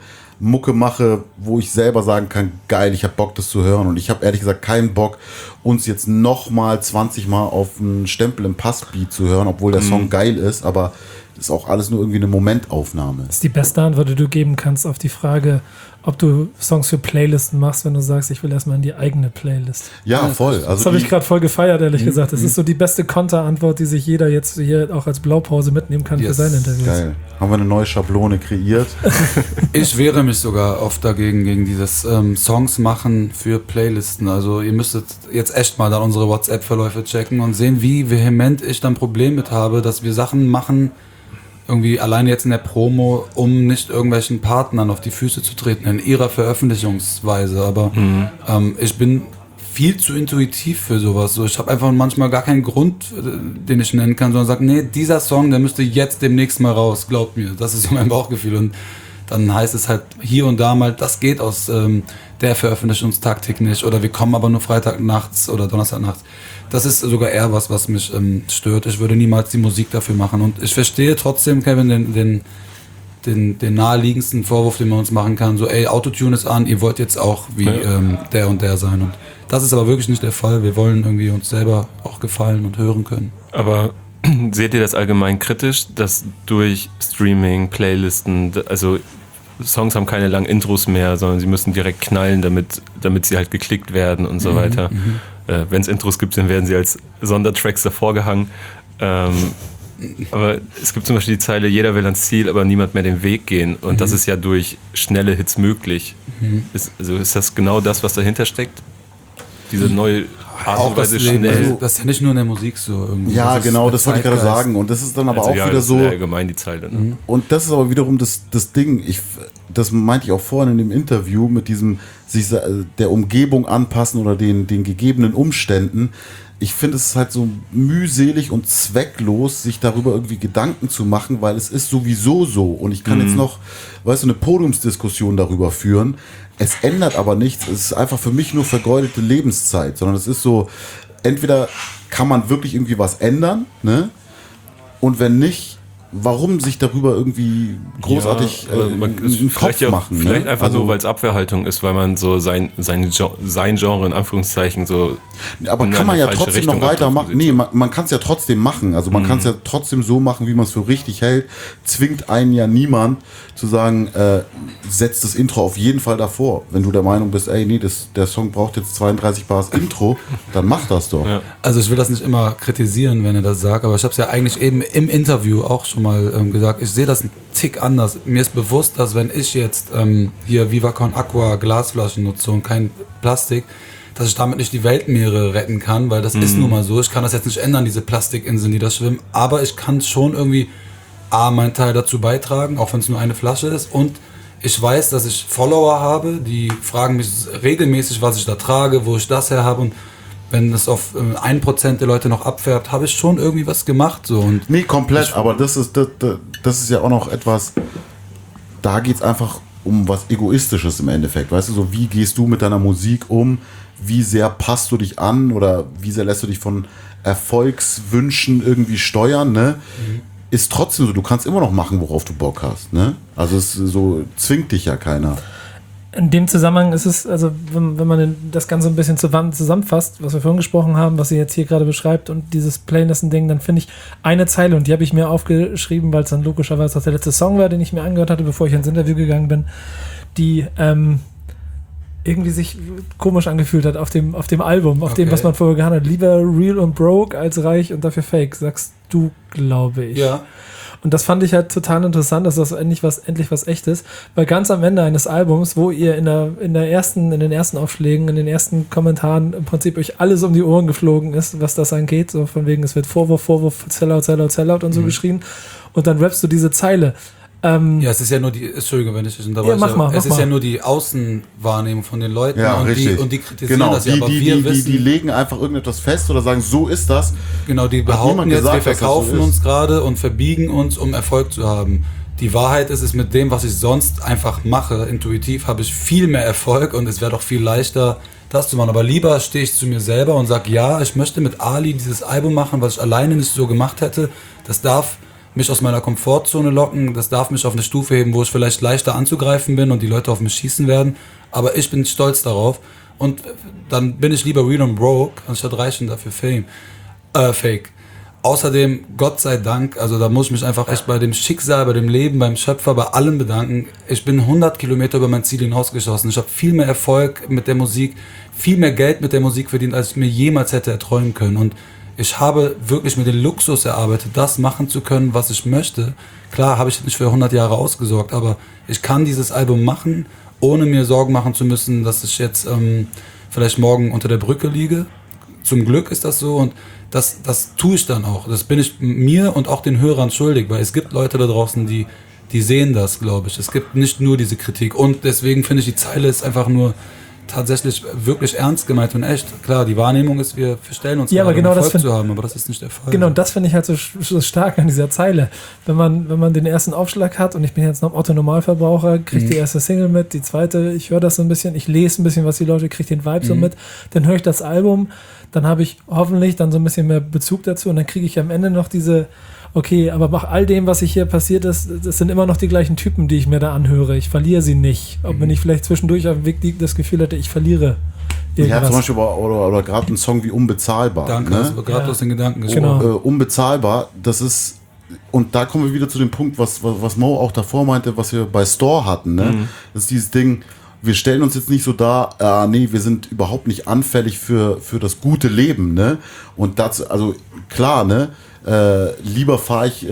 Mucke mache, wo ich selber sagen kann, geil, ich habe Bock, das zu hören und ich habe ehrlich gesagt keinen Bock, uns jetzt nochmal 20 Mal auf einen Stempel im Passbeat zu hören, obwohl der Song geil ist, aber das ist auch alles nur irgendwie eine Momentaufnahme. Das ist die beste Antwort, die du geben kannst auf die Frage, ob du Songs für Playlisten machst, wenn du sagst, ich will erstmal in die eigene Playlist. Ja, voll. Das Also habe ich gerade voll gefeiert, ehrlich gesagt. Das ist so die beste Konterantwort, die sich jeder jetzt hier auch als Blaupause mitnehmen kann für seine Interviews. geil. Haben wir eine neue Schablone kreiert? Ich wehre mich sogar oft dagegen, gegen dieses Songs machen für Playlisten. Also ihr müsstet jetzt echt mal dann unsere WhatsApp-Verläufe checken und sehen, wie vehement ich dann Problem mit habe, dass wir Sachen machen, irgendwie alleine jetzt in der Promo, um nicht irgendwelchen Partnern auf die Füße zu treten in ihrer Veröffentlichungsweise. Aber ich bin viel zu intuitiv für sowas. So, ich habe einfach manchmal gar keinen Grund, den ich nennen kann, sondern sage, nee, dieser Song, der müsste jetzt demnächst mal raus, glaubt mir. Das ist so mein Bauchgefühl. Und dann heißt es halt hier und da mal, das geht aus der Veröffentlichungstaktik nicht. Oder wir kommen aber nur Freitag nachts oder Donnerstag nachts. Das ist sogar eher was mich stört. Ich würde niemals die Musik dafür machen. Und ich verstehe trotzdem, Kevin, den naheliegendsten Vorwurf, den man uns machen kann. So, ey, Autotune ist an, ihr wollt jetzt auch wie der und der sein. Und das ist aber wirklich nicht der Fall. Wir wollen irgendwie uns selber auch gefallen und hören können. Aber seht ihr das allgemein kritisch, dass durch Streaming, Playlisten, also Songs haben keine langen Intros mehr, sondern sie müssen direkt knallen, damit sie halt geklickt werden und so weiter. Wenn es Intros gibt, dann werden sie als Sondertracks davor gehangen. Aber es gibt zum Beispiel die Zeile, jeder will ans Ziel, aber niemand mehr den Weg gehen. Und das ist ja durch schnelle Hits möglich. Ist das genau das, was dahinter steckt? Diese neue Art und Weise schnell. Das ist ja nicht nur in der Musik so irgendwie. Ja, das genau, ist das wollte ich gerade sagen. Und das ist dann aber Also auch ja, wieder das so. ist allgemein die Zeile. Ne? Und das ist aber wiederum das Ding. Das meinte ich auch vorhin in dem Interview mit diesem sich der Umgebung anpassen oder den gegebenen Umständen. Ich finde es halt so mühselig und zwecklos, sich darüber irgendwie Gedanken zu machen, weil es ist sowieso so. Und ich kann jetzt noch, weißt du, eine Podiumsdiskussion darüber führen. Es ändert aber nichts. Es ist einfach für mich nur vergeudete Lebenszeit, sondern es ist so, entweder kann man wirklich irgendwie was ändern, ne? Und wenn nicht, warum sich darüber irgendwie großartig einen Kopf machen? Vielleicht ne? einfach nur, weil es Abwehrhaltung ist, weil man so sein Genre in Anführungszeichen so. Aber kann man ja trotzdem noch weitermachen. Nee, man kann es ja trotzdem machen. Also man kann es ja trotzdem so machen, wie man es für richtig hält. Zwingt einen ja niemand zu sagen, setzt das Intro auf jeden Fall davor. Wenn du der Meinung bist, ey, nee, der Song braucht jetzt 32 Bars Intro, dann mach das doch. Ja. Also ich will das nicht immer kritisieren, wenn er das sagt, aber ich habe es ja eigentlich eben im Interview auch schon mal gesagt, ich sehe das einen Tick anders. Mir ist bewusst, dass wenn ich jetzt hier Viva Con Aqua Glasflaschen nutze und kein Plastik, dass ich damit nicht die Weltmeere retten kann, weil das ist nun mal so. Ich kann das jetzt nicht ändern, diese Plastikinseln, die da schwimmen, aber ich kann schon irgendwie meinen Teil dazu beitragen, auch wenn es nur eine Flasche ist, und ich weiß, dass ich Follower habe, die fragen mich regelmäßig, was ich da trage, wo ich das her habe, und wenn das auf 1% der Leute noch abfärbt, habe ich schon irgendwie was gemacht. So. Und nee, komplett, aber das ist ja auch noch etwas, da geht es einfach um was Egoistisches im Endeffekt, weißt du, so wie gehst du mit deiner Musik um, wie sehr passt du dich an oder wie sehr lässt du dich von Erfolgswünschen irgendwie steuern, ne? Ist trotzdem so, du kannst immer noch machen, worauf du Bock hast, ne? Also es so zwingt dich ja keiner. In dem Zusammenhang ist es, also wenn man das Ganze ein bisschen zusammenfasst, was wir vorhin gesprochen haben, was ihr jetzt hier gerade beschreibt und dieses Playlisten-Ding, dann finde ich eine Zeile, und die habe ich mir aufgeschrieben, weil es dann logischerweise auch der letzte Song war, den ich mir angehört hatte, bevor ich ins Interview gegangen bin, die irgendwie sich komisch angefühlt hat auf dem Album, auf dem, was man vorher gehabt hat. Lieber real und broke als reich und dafür fake, sagst du, glaube ich. ja. Und das fand ich halt total interessant, dass das endlich was Echtes, weil ganz am Ende eines Albums, wo ihr in den ersten Aufschlägen, in den ersten Kommentaren im Prinzip euch alles um die Ohren geflogen ist, was das angeht, so von wegen, es wird Vorwurf, Sellout und so geschrien, und dann rappst du diese Zeile. Ja, es ist ja nur Entschuldigung, wenn ich dich unterbreche. Ja, es ist ja nur die Außenwahrnehmung von den Leuten, Ja, und richtig. die kritisieren Genau, das ja, aber wir wissen... die legen einfach irgendetwas fest oder sagen, so ist das. Genau, die Hat behaupten niemand jetzt, gesagt, wir dass das verkaufen so ist. uns gerade und verbiegen uns, um Erfolg zu haben. Die Wahrheit ist, es mit dem, was ich sonst einfach mache, intuitiv, habe ich viel mehr Erfolg, und es wäre doch viel leichter, das zu machen. Aber lieber stehe ich zu mir selber und sage, ja, ich möchte mit Ali dieses Album machen, was ich alleine nicht so gemacht hätte. Das darf mich aus meiner Komfortzone locken, das darf mich auf eine Stufe heben, wo ich vielleicht leichter anzugreifen bin und die Leute auf mich schießen werden. Aber ich bin stolz darauf, und dann bin ich lieber real und broke, anstatt reich und dafür fake. Außerdem, Gott sei Dank, also da muss ich mich einfach echt bei dem Schicksal, bei dem Leben, beim Schöpfer, bei allem bedanken. Ich bin 100 Kilometer über mein Ziel hinausgeschossen. Ich habe viel mehr Erfolg mit der Musik, viel mehr Geld mit der Musik verdient, als ich mir jemals hätte erträumen können. Und ich habe wirklich mir den Luxus erarbeitet, das machen zu können, was ich möchte. Klar, habe ich nicht für 100 Jahre ausgesorgt, aber ich kann dieses Album machen, ohne mir Sorgen machen zu müssen, dass ich jetzt vielleicht morgen unter der Brücke liege. Zum Glück ist das so, und das tue ich dann auch. Das bin ich mir und auch den Hörern schuldig, weil es gibt Leute da draußen, die sehen das, glaube ich. Es gibt nicht nur diese Kritik, und deswegen finde ich, die Zeile ist einfach nur tatsächlich wirklich ernst gemeint und echt. Klar, die Wahrnehmung ist, wir stellen uns Ja, aber genau Erfolg das zu haben, aber das ist nicht der Fall. Genau, das finde ich halt so stark an dieser Zeile. Wenn man den ersten Aufschlag hat, und ich bin jetzt noch Otto-Normalverbraucher, kriege die erste Single mit, die zweite, ich höre das so ein bisschen, ich lese ein bisschen, was die Leute, kriege den Vibe so mit, dann höre ich das Album, dann habe ich hoffentlich dann so ein bisschen mehr Bezug dazu, und dann kriege ich am Ende noch diese, okay, aber nach all dem, was hier passiert ist, das sind immer noch die gleichen Typen, die ich mir da anhöre. Ich verliere sie nicht. Ob wenn ich vielleicht zwischendurch auf dem Weg das Gefühl hatte, ich verliere irgendwas. Ja, zum Beispiel oder gerade ein Song wie Unbezahlbar. Danke, ne? hast du gerade aus den Gedanken gesprochen. Genau. Unbezahlbar, das ist, und da kommen wir wieder zu dem Punkt, was Mo auch davor meinte, was wir bei Store hatten. Ne? Das ist dieses Ding, wir stellen uns jetzt nicht so dar, nee, wir sind überhaupt nicht anfällig für das gute Leben. Ne? Und das, also klar, ne? Lieber fahre ich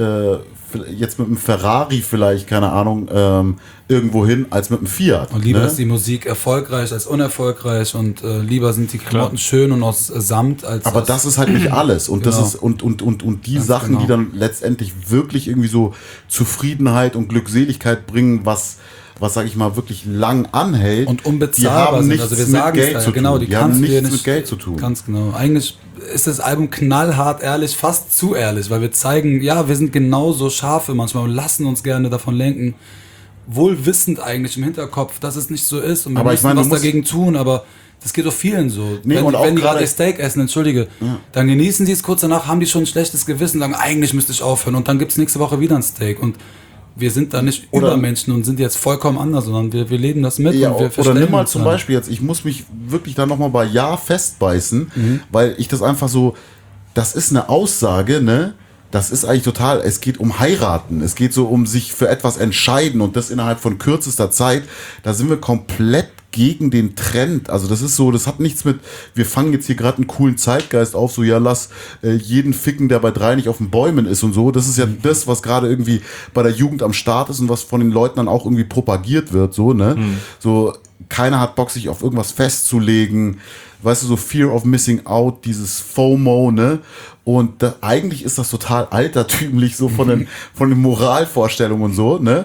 jetzt mit einem Ferrari vielleicht, keine Ahnung, irgendwo hin, als mit einem Fiat. Und lieber ne? ist die Musik erfolgreich als unerfolgreich, und lieber sind die Klamotten schön und aus Samt als aber aus, das ist halt nicht alles. Und Genau. das ist und die Ganz Sachen, genau. die dann letztendlich wirklich irgendwie so Zufriedenheit und Glückseligkeit bringen, was sage ich mal, wirklich lang anhält. und die unbezahlbar haben sind. nichts Also wir mit sagen Geld es zu da, genau, tun. die haben kannst du dir nichts nicht, mit Geld zu tun. Ganz genau. Eigentlich ist das Album knallhart ehrlich, fast zu ehrlich, weil wir zeigen, ja, wir sind genauso Schafe manchmal und lassen uns gerne davon lenken. wohlwissend eigentlich im Hinterkopf, dass es nicht so ist und wir Aber ich müssen meine, was du musst- dagegen tun, aber das geht doch vielen so. Nee, wenn und auch wenn die gerade gerade- Steak essen, entschuldige, dann genießen die es kurz danach, haben die schon ein schlechtes Gewissen, sagen, eigentlich müsste ich aufhören und dann gibt es nächste Woche wieder ein Steak und wir sind da nicht Oder- Übermenschen und sind jetzt vollkommen anders, sondern wir leben das mit Ja, und wir oder verstehen nimm mal uns zum dann. Beispiel jetzt, ich muss mich wirklich da nochmal bei Ja festbeißen, weil ich das einfach so, das ist eine Aussage, ne? Das ist eigentlich total, es geht um heiraten, es geht so um sich für etwas entscheiden und das innerhalb von kürzester Zeit, da sind wir komplett gegen den Trend, also das ist so, das hat nichts mit, wir fangen jetzt hier gerade einen coolen Zeitgeist auf, so ja lass jeden ficken, der bei 3 nicht auf den Bäumen ist und so, das ist ja das, was gerade irgendwie bei der Jugend am Start ist und was von den Leuten dann auch irgendwie propagiert wird, so, ne, so, keiner hat Bock, sich auf irgendwas festzulegen, weißt du, so Fear of Missing Out, dieses FOMO, ne? Und eigentlich ist das total altertümlich, so von den Moralvorstellungen und so, ne?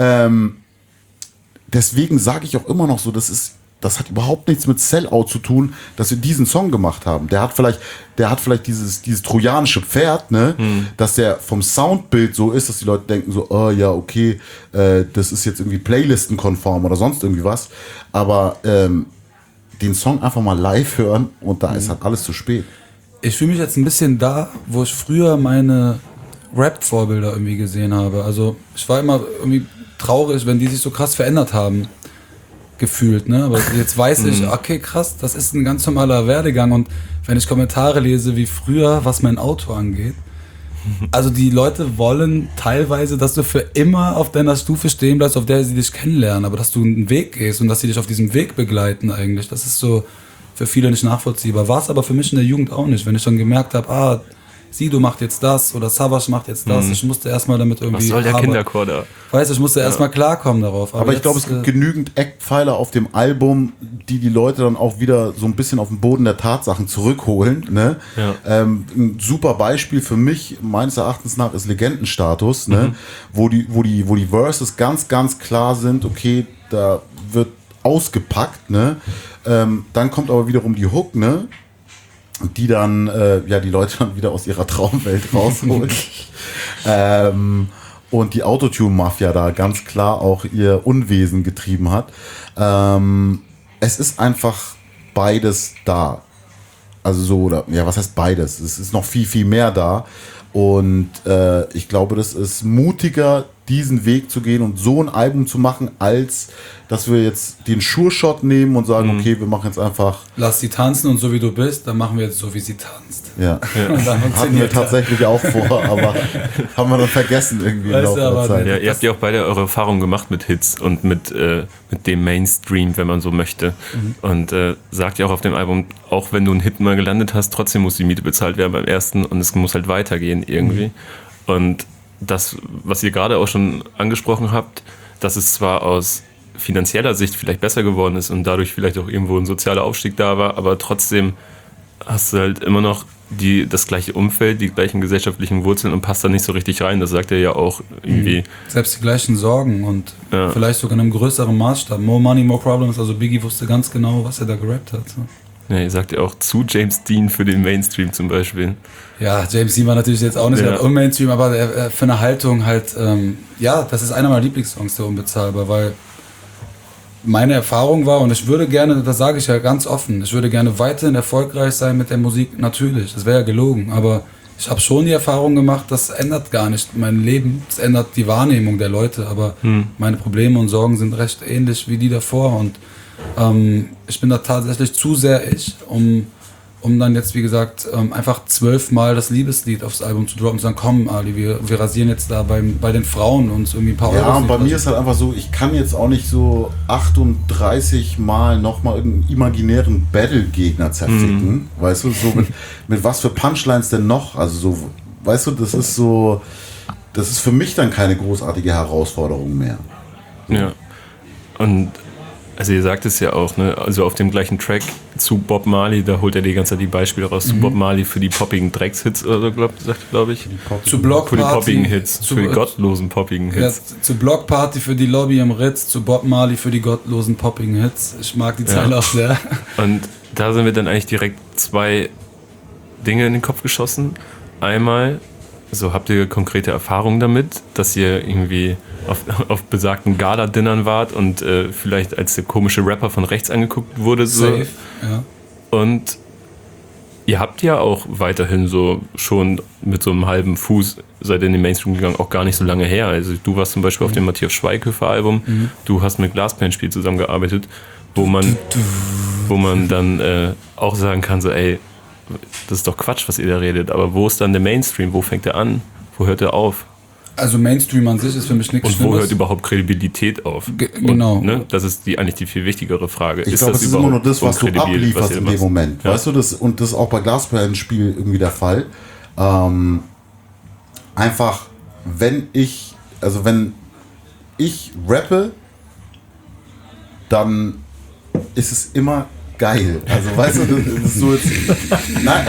Deswegen sage ich auch immer noch so, das hat überhaupt nichts mit Sellout zu tun, dass wir diesen Song gemacht haben. Der hat vielleicht dieses trojanische Pferd, ne? Dass der vom Soundbild so ist, dass die Leute denken so, oh ja, okay, das ist jetzt irgendwie Playlistenkonform oder sonst irgendwie was. Aber den Song einfach mal live hören und da ist halt alles zu spät. Ich fühle mich jetzt ein bisschen da, wo ich früher meine Rap-Vorbilder irgendwie gesehen habe. Also ich war immer irgendwie traurig, wenn die sich so krass verändert haben, gefühlt, ne? Aber jetzt weiß ich, okay, krass, das ist ein ganz normaler Werdegang und wenn ich Kommentare lese wie früher, was mein Auto angeht, also die Leute wollen teilweise, dass du für immer auf deiner Stufe stehen bleibst, auf der sie dich kennenlernen, aber dass du einen Weg gehst und dass sie dich auf diesem Weg begleiten eigentlich, das ist so für viele nicht nachvollziehbar. War es aber für mich in der Jugend auch nicht, wenn ich dann gemerkt habe, Sido macht jetzt das oder Savas macht jetzt das, ich musste erstmal damit irgendwie... Was soll der Kinderchor da? Weißt du, ich musste erstmal klarkommen darauf. Aber ich glaube, es gibt genügend Eckpfeiler auf dem Album, die Leute dann auch wieder so ein bisschen auf den Boden der Tatsachen zurückholen. Ne? Ja. Ein super Beispiel für mich, meines Erachtens nach, ist Legendenstatus, ne? Wo die Verses ganz, ganz klar sind, okay, da wird ausgepackt, ne? Dann kommt aber wiederum die Hook, ne? Die dann die Leute dann wieder aus ihrer Traumwelt rausholen. Und die Autotune-Mafia da ganz klar auch ihr Unwesen getrieben hat. Es ist einfach beides da. Also so, oder ja, was heißt beides? Es ist noch viel, viel mehr da. Und ich glaube, das ist mutiger, diesen Weg zu gehen und so ein Album zu machen, als dass wir jetzt den Sure-Shot nehmen und sagen, okay, wir machen jetzt einfach... Lass sie tanzen und so wie du bist, dann machen wir jetzt so, wie sie tanzt. Ja, Und dann hatten wir funktioniert das. tatsächlich auch vor, aber haben wir dann vergessen irgendwie im Weißt Laufe du, der aber Zeit. Ja, ihr habt ja auch beide eure Erfahrungen gemacht mit Hits und mit dem Mainstream, wenn man so möchte. Und sagt ja auch auf dem Album, auch wenn du einen Hit mal gelandet hast, trotzdem muss die Miete bezahlt werden beim ersten und es muss halt weitergehen irgendwie. Und das, was ihr gerade auch schon angesprochen habt, dass es zwar aus finanzieller Sicht vielleicht besser geworden ist und dadurch vielleicht auch irgendwo ein sozialer Aufstieg da war, aber trotzdem hast du halt immer noch das gleiche Umfeld, die gleichen gesellschaftlichen Wurzeln und passt da nicht so richtig rein. Das sagt er ja auch irgendwie. Selbst die gleichen Sorgen und vielleicht sogar in einem größeren Maßstab. More Money, More Problems. Also Biggie wusste ganz genau, was er da gerappt hat. So. Ja, ihr sagt ja auch zu James Dean für den Mainstream zum Beispiel. Ja, James Dean war natürlich jetzt auch nicht unmainstream, aber für eine Haltung halt, das ist einer meiner Lieblingssongs, der Unbezahlbar, weil meine Erfahrung war, und ich würde gerne, das sage ich ja ganz offen, ich würde gerne weiterhin erfolgreich sein mit der Musik, natürlich, das wäre ja gelogen, aber ich habe schon die Erfahrung gemacht, das ändert gar nicht mein Leben, das ändert die Wahrnehmung der Leute, aber meine Probleme und Sorgen sind recht ähnlich wie die davor und ich bin da tatsächlich zu sehr ich, um dann jetzt, wie gesagt, einfach 12-mal das Liebeslied aufs Album zu droppen und zu sagen, komm Ali, wir rasieren jetzt da bei den Frauen uns irgendwie ein paar Euro. Ja, und bei mir ist halt einfach so, ich kann jetzt auch nicht so 38 Mal nochmal irgendeinen imaginären Battle-Gegner zerficken, weißt du, so mit was für Punchlines denn noch, also so, weißt du, das ist für mich dann keine großartige Herausforderung mehr. Ja. Und also ihr sagt es ja auch, ne? Also auf dem gleichen Track zu Bob Marley, da holt er die ganze Zeit die Beispiele raus, zu Bob Marley für die poppigen Dreckshits oder so, glaube ich. Zu Block Für die Party, poppigen Hits, für die gottlosen poppigen ja, Hits. zu Block Party für die Lobby im Ritz, zu Bob Marley für die gottlosen poppigen Hits. Ich mag die Zeile auch sehr. Und da sind mir dann eigentlich direkt zwei Dinge in den Kopf geschossen. Einmal, So, habt ihr konkrete Erfahrungen damit, dass ihr irgendwie auf besagten Gala-Dinnern wart und vielleicht als der komische Rapper von rechts angeguckt wurde? So. Safe, ja. Und ihr habt ja auch weiterhin so schon mit so einem halben Fuß seid ihr in den Mainstream gegangen, auch gar nicht so lange her. Also du warst zum Beispiel auf dem Matthias Schweighöfer-Album, du hast mit Glasperlenspiel zusammengearbeitet, wo man dann auch sagen kann, so ey, das ist doch Quatsch, was ihr da redet, aber wo ist dann der Mainstream? Wo fängt er an? Wo hört er auf? Also Mainstream an sich ist für mich nichts Und Schlimmes. wo hört überhaupt Kredibilität auf? Genau. Und, ne, das ist eigentlich die viel wichtigere Frage. Ich glaube, es ist immer nur das, was du unkredibil, ablieferst ihr in macht? dem Moment. Ja. Weißt du, das ist auch bei Glasperlenspiel irgendwie der Fall. Einfach, wenn ich rappe, dann ist es immer geil. Also weißt du, das ist so jetzt, nein,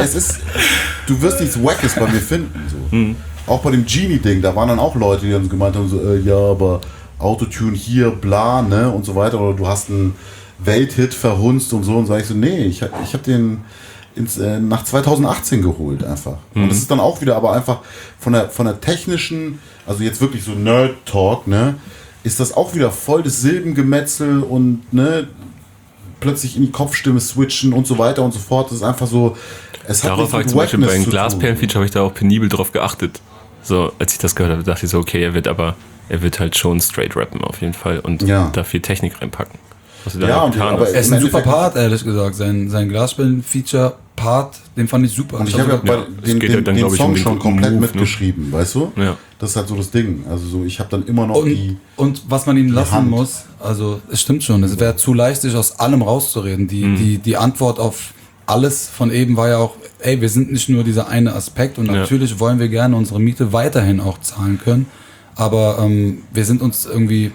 du wirst nichts Wackes bei mir finden. So. Auch bei dem Genie-Ding, da waren dann auch Leute, die dann gemeint haben, so, ja, aber Autotune hier, bla, ne, und so weiter, oder du hast einen Welthit verhunzt und so, und sag ich so, nee, ich hab den nach 2018 geholt einfach. Und das ist dann auch wieder aber einfach von der technischen, also jetzt wirklich so Nerd-Talk, ne, ist das auch wieder voll das Silbengemetzel und, ne, plötzlich in die Kopfstimme switchen und so weiter und so fort. Das ist einfach so, es hat Darauf habe ich zum Beispiel beim Glasperlen-Feature habe ich da auch penibel drauf geachtet. So, als ich das gehört habe, dachte ich so, okay, er wird halt schon straight rappen auf jeden Fall und da viel Technik reinpacken. Was du da Ja, getan aber hast. Er ist ein super Part, ehrlich gesagt. Sein Glasperlen-Feature-Part, den fand ich super. Und ich habe ja bei es geht ja dann, den glaub ich, Song um den schon guten komplett Move, ne? mitgeschrieben, weißt du? Ja. Das ist halt so das Ding. Also so, ich habe dann immer noch Und was man ihm lassen Hand. muss, also es stimmt schon, es wäre zu leicht, sich aus allem rauszureden. Die Antwort auf alles von eben war ja auch, ey, wir sind nicht nur dieser eine Aspekt und natürlich wollen wir gerne unsere Miete weiterhin auch zahlen können, aber wir sind uns irgendwie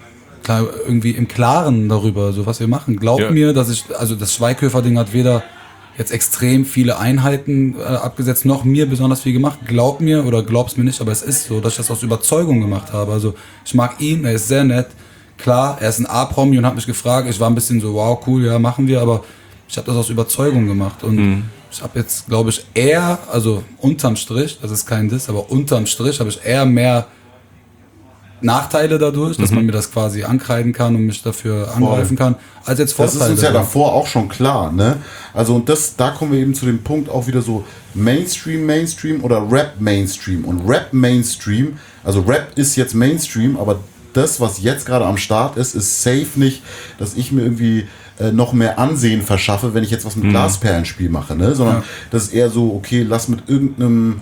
im Klaren darüber, so was wir machen. Glaubt mir, dass das Schweighöfer-Ding hat weder jetzt extrem viele Einheiten abgesetzt, noch mir besonders viel gemacht. Glaub mir oder glaub's mir nicht, aber es ist so, dass ich das aus Überzeugung gemacht habe. Also ich mag ihn, er ist sehr nett. Klar, er ist ein A-Promi und hat mich gefragt. Ich war ein bisschen so, wow, cool, ja, machen wir, aber ich habe das aus Überzeugung gemacht. Und ich habe jetzt, glaube ich, also unterm Strich, das ist kein Diss, aber unterm Strich habe ich eher mehr Nachteile dadurch, dass man mir das quasi ankreiden kann und mich dafür angreifen kann, als jetzt Vorteile. Das ist uns ja davor auch schon klar, ne? Also und da kommen wir eben zu dem Punkt auch wieder so Mainstream oder Rap-Mainstream. Und Rap-Mainstream, also Rap ist jetzt Mainstream, aber das, was jetzt gerade am Start ist safe nicht, dass ich mir irgendwie noch mehr Ansehen verschaffe, wenn ich jetzt was mit Glasperlenspiel mache, ne? Sondern das ist eher so, okay, lass mit irgendeinem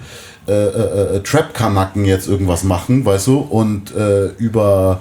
Trap-Kanacken jetzt irgendwas machen, weißt du, und über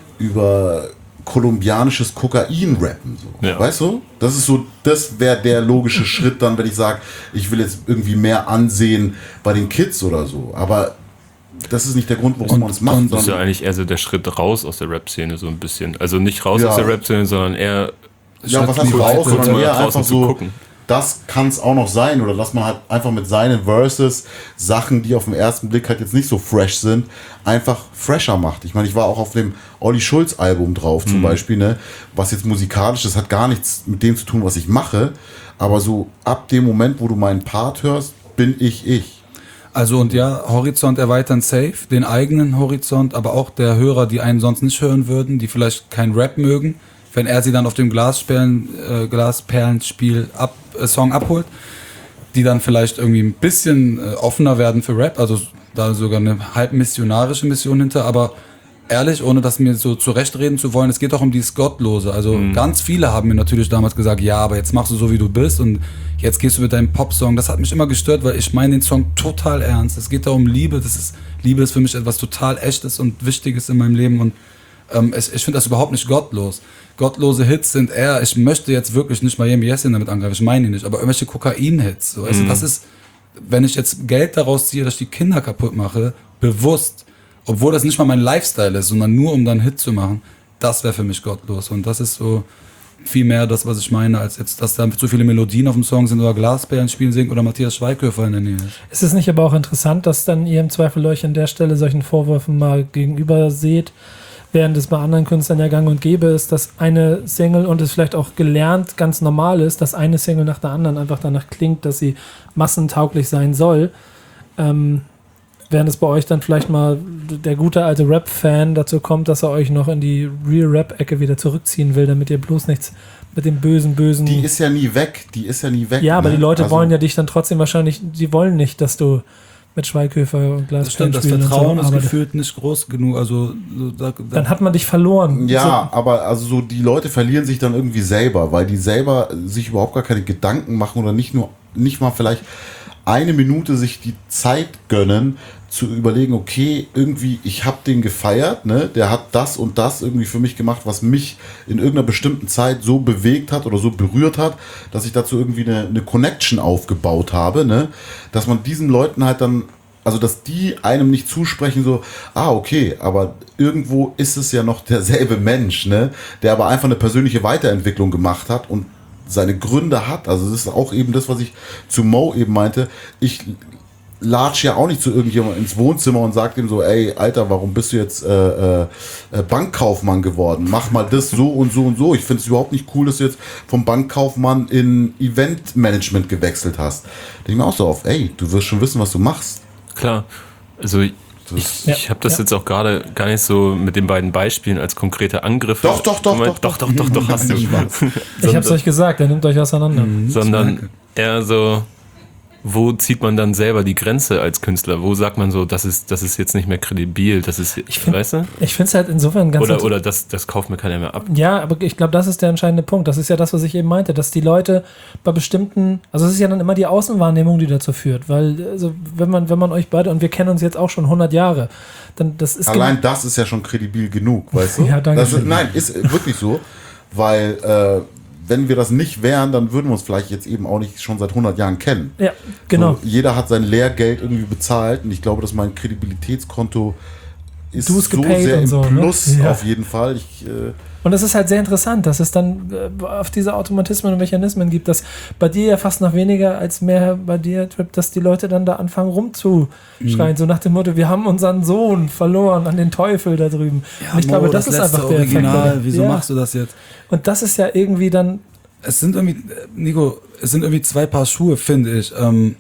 kolumbianisches Kokain rappen, so. Ja. Weißt du? Das wäre der logische Schritt dann, wenn ich sage, ich will jetzt irgendwie mehr Ansehen bei den Kids oder so. Aber das ist nicht der Grund, warum man es macht. Das ist ja eigentlich eher so der Schritt raus aus der Rap-Szene so ein bisschen. Also nicht raus aus der Rap-Szene, sondern eher ja, was heißt raus, kurz sondern mal eher draußen einfach zu so, gucken. das kann es auch noch sein, oder dass man halt einfach mit seinen Verses Sachen, die auf den ersten Blick halt jetzt nicht so fresh sind, einfach fresher macht. Ich meine, ich war auch auf dem Olli Schulz Album drauf zum Beispiel, ne, was jetzt musikalisch, das hat gar nichts mit dem zu tun, was ich mache, aber so ab dem Moment, wo du meinen Part hörst, bin ich. Also und ja, Horizont erweitern safe, den eigenen Horizont, aber auch der Hörer, die einen sonst nicht hören würden, die vielleicht kein Rap mögen, wenn er sie dann auf dem Glasperlenspiel Song abholt, die dann vielleicht irgendwie ein bisschen offener werden für Rap, also da sogar eine halb missionarische Mission hinter, aber ehrlich, ohne das mir so zurechtreden zu wollen, es geht auch um dieses Gottlose. Also ganz viele haben mir natürlich damals gesagt, ja, aber jetzt machst du so, wie du bist und jetzt gehst du mit deinem Popsong. Das hat mich immer gestört, weil ich meine den Song total ernst. Es geht da um Liebe. Liebe ist für mich etwas total Echtes und Wichtiges in meinem Leben und ich finde das überhaupt nicht gottlos. Gottlose Hits sind eher, ich möchte jetzt wirklich nicht Miami Yassin damit angreifen, ich meine ihn nicht, aber irgendwelche Kokain-Hits. So, das ist, wenn ich jetzt Geld daraus ziehe, dass ich die Kinder kaputt mache, bewusst, obwohl das nicht mal mein Lifestyle ist, sondern nur um dann einen Hit zu machen, das wäre für mich gottlos. Und das ist so viel mehr das, was ich meine, als jetzt, dass da so viele Melodien auf dem Song sind oder Glasperlen spielen singt oder Matthias Schweighöfer in der Nähe ist. Ist es nicht aber auch interessant, dass dann ihr im Zweifel euch an der Stelle solchen Vorwürfen mal gegenüber seht, während es bei anderen Künstlern ja gang und gäbe ist, dass eine Single, und es vielleicht auch gelernt ganz normal ist, dass eine Single nach der anderen einfach danach klingt, dass sie massentauglich sein soll. während es bei euch dann vielleicht mal der gute alte Rap-Fan dazu kommt, dass er euch noch in die Real-Rap-Ecke wieder zurückziehen will, damit ihr bloß nichts mit dem bösen... Die ist ja nie weg. Ja, aber ne? die Leute Also, wollen ja dich dann trotzdem wahrscheinlich, die wollen nicht, dass du mit Schweighöfer und Das stimmt, das Glasperlenspielen Vertrauen und so ist arbeitest. gefühlt nicht groß genug. Also Dann hat man dich verloren. Ja, aber also so die Leute verlieren sich dann irgendwie selber, weil die selber sich überhaupt gar keine Gedanken machen oder nicht mal vielleicht eine Minute sich die Zeit gönnen, zu überlegen, okay, irgendwie, ich habe den gefeiert, ne? Der hat das und das irgendwie für mich gemacht, was mich in irgendeiner bestimmten Zeit so bewegt hat oder so berührt hat, dass ich dazu irgendwie eine Connection aufgebaut habe, ne? Dass man diesen Leuten halt dann, also dass die einem nicht zusprechen, so, okay, aber irgendwo ist es ja noch derselbe Mensch, ne? Der aber einfach eine persönliche Weiterentwicklung gemacht hat und seine Gründe hat. Also das ist auch eben das, was ich zu Mo eben meinte. Ich latsch ja auch nicht zu irgendjemandem ins Wohnzimmer und sag dem so, ey, Alter, warum bist du jetzt Bankkaufmann geworden? Mach mal das so und so und so. Ich finde es überhaupt nicht cool, dass du jetzt vom Bankkaufmann in Eventmanagement gewechselt hast. Da denke ich mir auch so auf, ey, du wirst schon wissen, was du machst. Klar, also ich habe das jetzt auch gerade gar nicht so mit den beiden Beispielen als konkrete Angriffe. Doch, hast du. Ich hab's euch gesagt, er nimmt euch auseinander. Sondern eher so, wo zieht man dann selber die Grenze als Künstler? Wo sagt man so, das ist jetzt nicht mehr kredibil, das ist, weißt du? Ich finde es halt insofern ganz... Oder das kauft mir keiner mehr ab. Ja, aber ich glaube, das ist der entscheidende Punkt. Das ist ja das, was ich eben meinte, dass die Leute bei bestimmten... Also es ist ja dann immer die Außenwahrnehmung, die dazu führt. Weil, also wenn man euch beide... Und wir kennen uns jetzt auch schon 100 Jahre. Dann das ist allein das ist ja schon kredibil genug, weißt du? Ja, danke. Nein, ist wirklich so. Weil... wenn wir das nicht wären, dann würden wir uns vielleicht jetzt eben auch nicht schon seit 100 Jahren kennen. Ja, genau. So, jeder hat sein Lehrgeld irgendwie bezahlt und ich glaube, dass mein Kredibilitätskonto ist so sehr im Plus, ne? Ja. Auf jeden Fall. Und es ist halt sehr interessant, dass es dann auf diese Automatismen und Mechanismen gibt, dass bei dir ja fast noch weniger als mehr bei dir, dass die Leute dann da anfangen rumzuschreien, so nach dem Motto, wir haben unseren Sohn verloren an den Teufel da drüben. Ja, und ich glaube, das ist einfach der Original. Effekt. Wieso machst du das jetzt? Und das ist ja irgendwie dann... Es sind irgendwie, Nico, zwei Paar Schuhe, finde ich.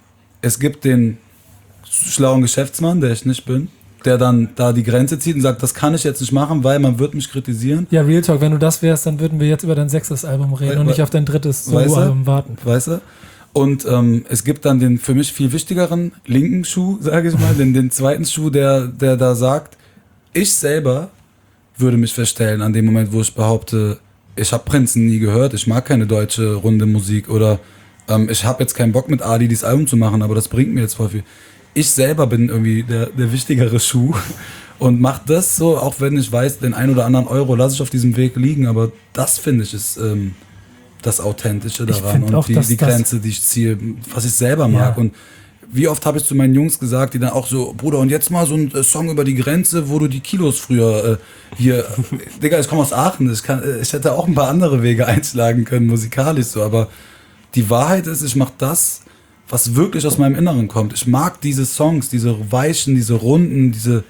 Es gibt den schlauen Geschäftsmann, der ich nicht bin, der dann da die Grenze zieht und sagt, das kann ich jetzt nicht machen, weil man wird mich kritisieren. Ja, Real Talk, wenn du das wärst, dann würden wir jetzt über dein 6. Album reden und nicht auf dein 3. Soloalbum warten. Weißt du? Und es gibt dann den für mich viel wichtigeren linken Schuh, sage ich mal, den zweiten Schuh, der da sagt, ich selber würde mich verstellen an dem Moment, wo ich behaupte, ich habe Prinzen nie gehört, ich mag keine deutsche runde Musik oder ich habe jetzt keinen Bock mit Adi dieses Album zu machen, aber das bringt mir jetzt voll viel. Ich selber bin irgendwie der wichtigere Schuh und mache das so, auch wenn ich weiß, den ein oder anderen Euro lasse ich auf diesem Weg liegen, aber das finde ich ist das Authentische daran und die Grenze, die ich ziehe, was ich selber mag. Und wie oft habe ich zu meinen Jungs gesagt, die dann auch so, Bruder, und jetzt mal so ein Song über die Grenze, wo du die Kilos früher hier, Digga, ich komme aus Aachen, ich hätte auch ein paar andere Wege einschlagen können, musikalisch so, aber die Wahrheit ist, ich mache das, was wirklich aus meinem Inneren kommt. Ich mag diese Songs, diese weichen, diese runden, diese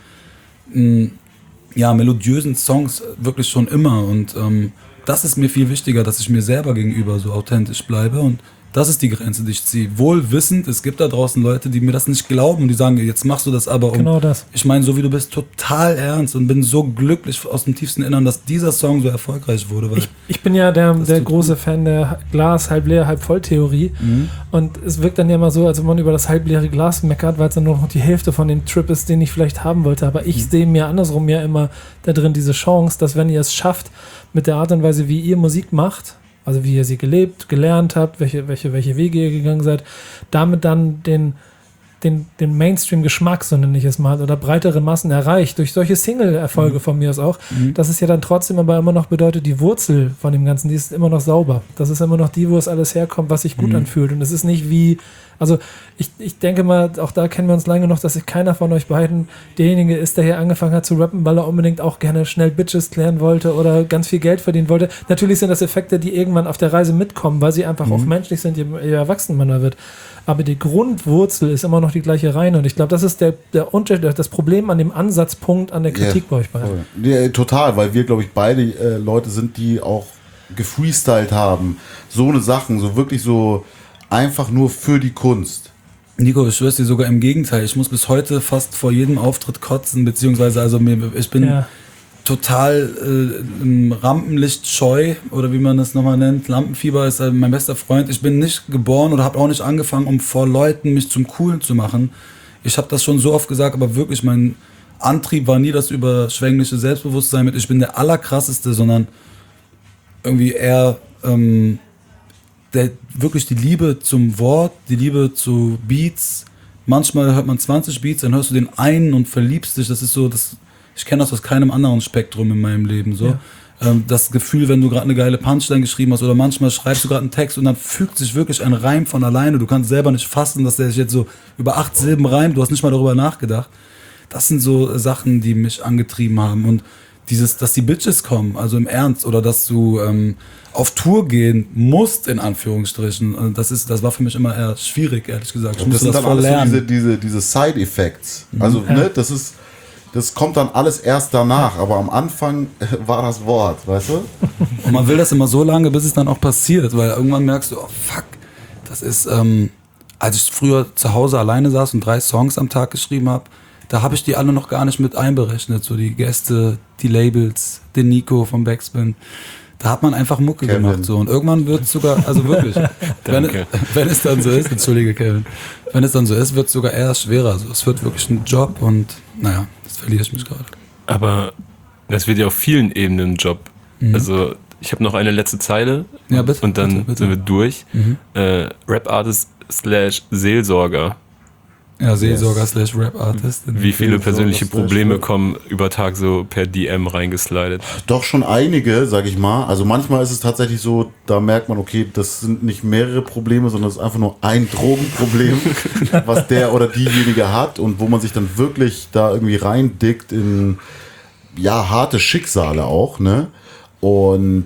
melodiösen Songs wirklich schon immer und das ist mir viel wichtiger, dass ich mir selber gegenüber so authentisch bleibe und das ist die Grenze, die ich ziehe. Wohl wissend, es gibt da draußen Leute, die mir das nicht glauben und die sagen, jetzt machst du das aber. Genau das. Ich meine, so wie du bist, total ernst und bin so glücklich aus dem tiefsten Innern, dass dieser Song so erfolgreich wurde. Weil ich bin ja der große Fan der Glas halb leer, halb voll Theorie. Und es wirkt dann ja immer so, als wenn man über das halbleere Glas meckert, weil es dann nur noch die Hälfte von dem Trip ist, den ich vielleicht haben wollte. Aber ich sehe mir andersrum ja immer da drin diese Chance, dass wenn ihr es schafft, mit der Art und Weise, wie ihr Musik macht, also wie ihr sie gelebt, gelernt habt, welche Wege ihr gegangen seid, damit dann den Mainstream-Geschmack, so nenne ich es mal, oder breitere Massen erreicht, durch solche Single-Erfolge von mir aus auch, dass es ja dann trotzdem aber immer noch bedeutet, die Wurzel von dem Ganzen, die ist immer noch sauber. Das ist immer noch die, wo es alles herkommt, was sich gut anfühlt. Und es ist nicht wie, also ich denke mal, auch da kennen wir uns lange noch, dass sich keiner von euch beiden derjenige ist, der hier angefangen hat zu rappen, weil er unbedingt auch gerne schnell Bitches klären wollte oder ganz viel Geld verdienen wollte. Natürlich sind das Effekte, die irgendwann auf der Reise mitkommen, weil sie einfach auch menschlich sind, je erwachsen man da wird. Aber die Grundwurzel ist immer noch die gleiche Reine. Und ich glaube, das ist der Unterschied, das Problem an dem Ansatzpunkt an der Kritik bei euch beiden. Ja, total, weil wir, glaube ich, beide Leute sind, die auch gefreestylt haben. So eine Sachen, so wirklich so einfach nur für die Kunst. Nico, ich schwör's dir sogar im Gegenteil. Ich muss bis heute fast vor jedem Auftritt kotzen, beziehungsweise ich bin total Rampenlicht scheu oder wie man das nochmal nennt. Lampenfieber ist mein bester Freund. Ich bin nicht geboren oder habe auch nicht angefangen, um vor Leuten mich zum Coolen zu machen. Ich habe das schon so oft gesagt, aber wirklich mein Antrieb war nie das überschwängliche Selbstbewusstsein mit ich bin der Allerkrasseste, sondern irgendwie eher wirklich die Liebe zum Wort, die Liebe zu Beats. Manchmal hört man 20 Beats, dann hörst du den einen und verliebst dich. Das ist so, ich kenne das aus keinem anderen Spektrum in meinem Leben. So. Ja. Das Gefühl, wenn du gerade eine geile Punchline geschrieben hast oder manchmal schreibst du gerade einen Text und dann fügt sich wirklich ein Reim von alleine. Du kannst selber nicht fassen, dass der sich jetzt so über 8 Silben reimt. Du hast nicht mal darüber nachgedacht. Das sind so Sachen, die mich angetrieben haben. Und dass die Bitches kommen, also im Ernst, oder dass du auf Tour gehen musst, in Anführungsstrichen. Das war für mich immer eher schwierig, ehrlich gesagt. Ich musste das das sind voll dann alles lernen. so diese Side-Effects. Also, ne, das kommt dann alles erst danach, aber am Anfang war das Wort, weißt du? Und man will das immer so lange, bis es dann auch passiert, weil irgendwann merkst du, oh fuck, das ist, als ich früher zu Hause alleine saß und 3 Songs am Tag geschrieben habe, da habe ich die alle noch gar nicht mit einberechnet, so die Gäste, die Labels, den Nico vom Backspin. Da hat man einfach Mucke gemacht. So. Und irgendwann wird es sogar, also wirklich, wenn es dann so ist, entschuldige Kevin, wenn es dann so ist, wird es sogar eher schwerer. Also es wird wirklich ein Job und naja, das verliere ich mich gerade. Aber das wird ja auf vielen Ebenen ein Job. Also ich habe noch eine letzte Zeile und dann sind wir durch. Rap-Artist / Seelsorger. Ja, Seelsorger / Rap-Artist. Wie viele persönliche Probleme kommen über Tag so per DM reingeslidet? Doch schon einige, sag ich mal. Also manchmal ist es tatsächlich so, da merkt man, okay, das sind nicht mehrere Probleme, sondern es ist einfach nur ein Drogenproblem, was der oder diejenige hat und wo man sich dann wirklich da irgendwie reindickt in, ja, harte Schicksale auch, ne? Und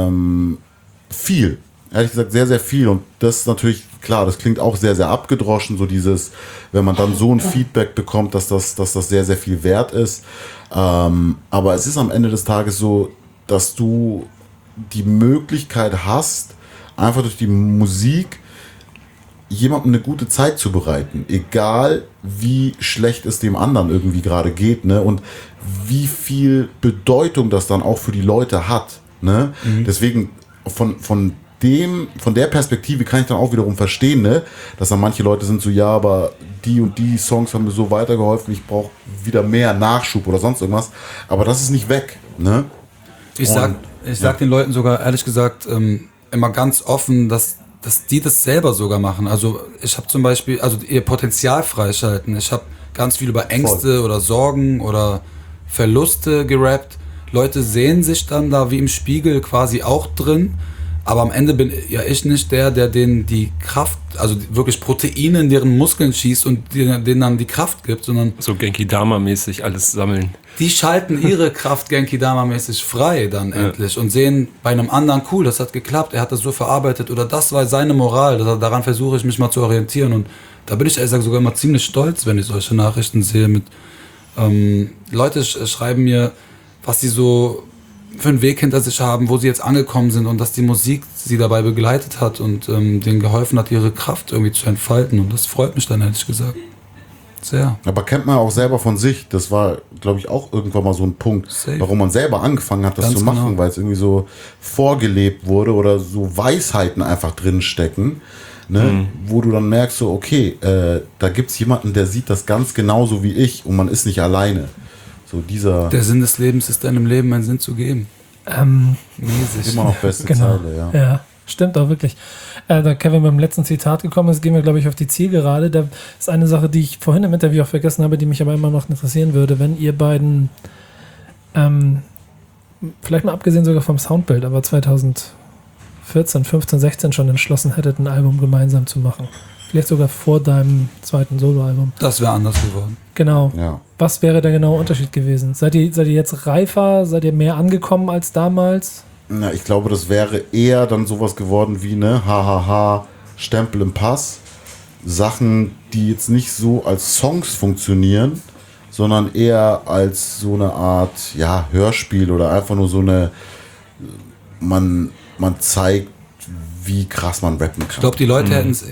viel. Ehrlich gesagt, sehr, sehr viel. Und das ist natürlich, klar, das klingt auch sehr, sehr abgedroschen, so dieses, wenn man dann so ein Feedback bekommt, dass das sehr, sehr viel wert ist. Aber es ist am Ende des Tages so, dass du die Möglichkeit hast, einfach durch die Musik jemandem eine gute Zeit zu bereiten. Egal, wie schlecht es dem anderen irgendwie gerade geht, ne? Und wie viel Bedeutung das dann auch für die Leute hat, ne? Deswegen von der Perspektive kann ich dann auch wiederum verstehen, ne? Dass dann manche Leute sind so, ja, aber die und die Songs haben mir so weitergeholfen, ich brauche wieder mehr Nachschub oder sonst irgendwas. Aber das ist nicht weg, ne? Ich sag den Leuten sogar, ehrlich gesagt, immer ganz offen, dass die das selber sogar machen. Also ich habe zum Beispiel, also ihr Potenzial freischalten. Ich habe ganz viel über Ängste oder Sorgen oder Verluste gerappt. Leute sehen sich dann da wie im Spiegel quasi auch drin. Aber am Ende bin ja ich nicht der denen die Kraft, also wirklich Proteine in deren Muskeln schießt und denen dann die Kraft gibt, sondern so Genki Dama-mäßig alles sammeln. Die schalten ihre Kraft Genki Dama-mäßig frei dann endlich und sehen bei einem anderen, cool, das hat geklappt, er hat das so verarbeitet oder das war seine Moral, daran versuche ich mich mal zu orientieren und da bin ich ehrlich gesagt sogar immer ziemlich stolz, wenn ich solche Nachrichten sehe mit Leute schreiben mir, was sie so für einen Weg hinter sich haben, wo sie jetzt angekommen sind und dass die Musik sie dabei begleitet hat und denen geholfen hat, ihre Kraft irgendwie zu entfalten. Und das freut mich dann ehrlich gesagt sehr. Aber kennt man auch selber von sich. Das war, glaube ich, auch irgendwann mal so ein Punkt, warum man selber angefangen hat, das zu machen, genau. Weil es irgendwie so vorgelebt wurde oder so Weisheiten einfach drin stecken, ne? Wo du dann merkst, so okay, da gibt es jemanden, der sieht das ganz genauso wie ich und man ist nicht alleine. So der Sinn des Lebens ist deinem Leben einen Sinn zu geben. Immer noch beste Zeile, ja. Ja, stimmt auch wirklich. Da Kevin beim letzten Zitat gekommen ist, gehen wir, glaube ich, auf die Zielgerade. Da ist eine Sache, die ich vorhin im Interview auch vergessen habe, die mich aber immer noch interessieren würde. Wenn ihr beiden, vielleicht mal abgesehen sogar vom Soundbild, aber 2014, 15, 16 schon entschlossen hättet, ein Album gemeinsam zu machen. Vielleicht sogar vor deinem zweiten Soloalbum. Das wäre anders geworden. Genau. Ja. Was wäre der genaue Unterschied gewesen? Seid ihr jetzt reifer? Seid ihr mehr angekommen als damals? Na, ich glaube, das wäre eher dann sowas geworden wie, ne, hahaha, Stempel im Pass. Sachen, die jetzt nicht so als Songs funktionieren, sondern eher als so eine Art, ja, Hörspiel oder einfach nur so eine, man zeigt, wie krass man rappen kann. Ich glaube, die Leute hätten es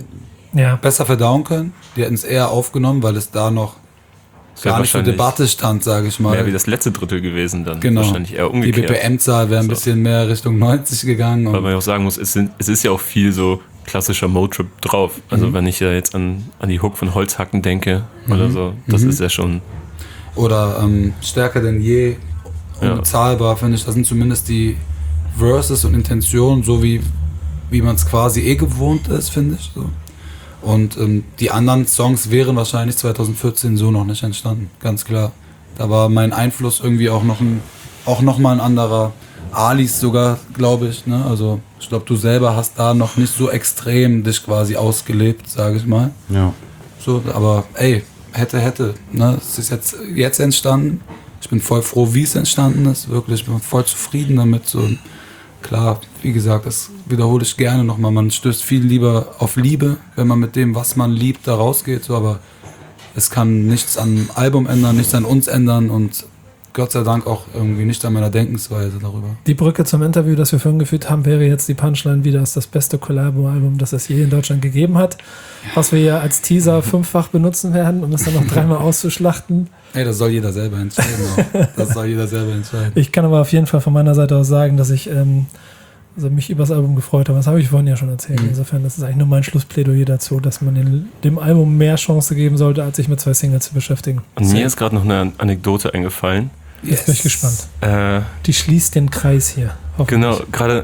Ja. besser verdauen können. Die hätten es eher aufgenommen, weil es da noch wär gar nicht zur wahrscheinlich Debatte stand, sage ich mal. Mehr wie das letzte Drittel gewesen dann. Genau. Wahrscheinlich eher Die umgekehrt. BPM-Zahl wäre ein bisschen mehr Richtung 90 gegangen. Weil Und man ja auch sagen muss, es ist ja auch viel so klassischer Motrip drauf. Also wenn ich ja jetzt an die Hook von Holzhacken denke oder so, das ist ja schon... oder stärker denn je, unbezahlbar, finde ich. Das sind zumindest die Verses und Intentionen, so wie man es quasi gewohnt ist, finde ich. So. Und die anderen Songs wären wahrscheinlich 2014 so noch nicht entstanden, ganz klar. Da war mein Einfluss irgendwie auch noch mal ein anderer. Alis sogar, glaube ich. Ne? Also ich glaube, du selber hast da noch nicht so extrem dich quasi ausgelebt, sage ich mal. Ja. So, aber ey, hätte. Ne? Es ist jetzt entstanden. Ich bin voll froh, wie es entstanden ist. Wirklich, ich bin voll zufrieden damit. So. Klar, wie gesagt, das wiederhole ich gerne nochmal. Man stößt viel lieber auf Liebe, wenn man mit dem, was man liebt, da rausgeht. So, aber es kann nichts am Album ändern, nichts an uns ändern und Gott sei Dank auch irgendwie nicht an meiner Denkensweise darüber. Die Brücke zum Interview, das wir vorhin geführt haben, wäre jetzt die Punchline wieder, ist das beste Collabo-Album, das es je in Deutschland gegeben hat. Was wir ja als Teaser 5-fach benutzen werden, um es dann noch 3-mal auszuschlachten. Ey, das soll jeder selber entscheiden. Das soll jeder selber entscheiden. Ich kann aber auf jeden Fall von meiner Seite aus sagen, dass ich mich über das Album gefreut habe. Das habe ich vorhin ja schon erzählt. Insofern ist es eigentlich nur mein Schlussplädoyer dazu, dass man dem Album mehr Chance geben sollte, als sich mit 2 Singles zu beschäftigen. Und mir ist gerade noch eine Anekdote eingefallen. Jetzt bin ich gespannt. Die schließt den Kreis hier. Genau, gerade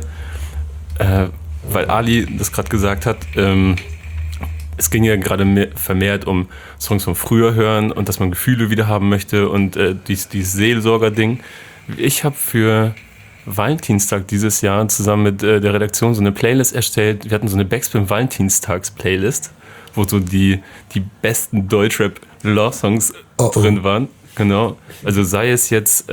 weil Ali das gerade gesagt hat, es ging ja gerade vermehrt um Songs von früher hören und dass man Gefühle wieder haben möchte und dieses Seelsorger-Ding. Ich habe für Valentinstag dieses Jahr zusammen mit der Redaktion so eine Playlist erstellt. Wir hatten so eine Backspin-Valentinstags-Playlist, wo so die besten Deutschrap-Love-Songs drin waren. Genau. Also sei es jetzt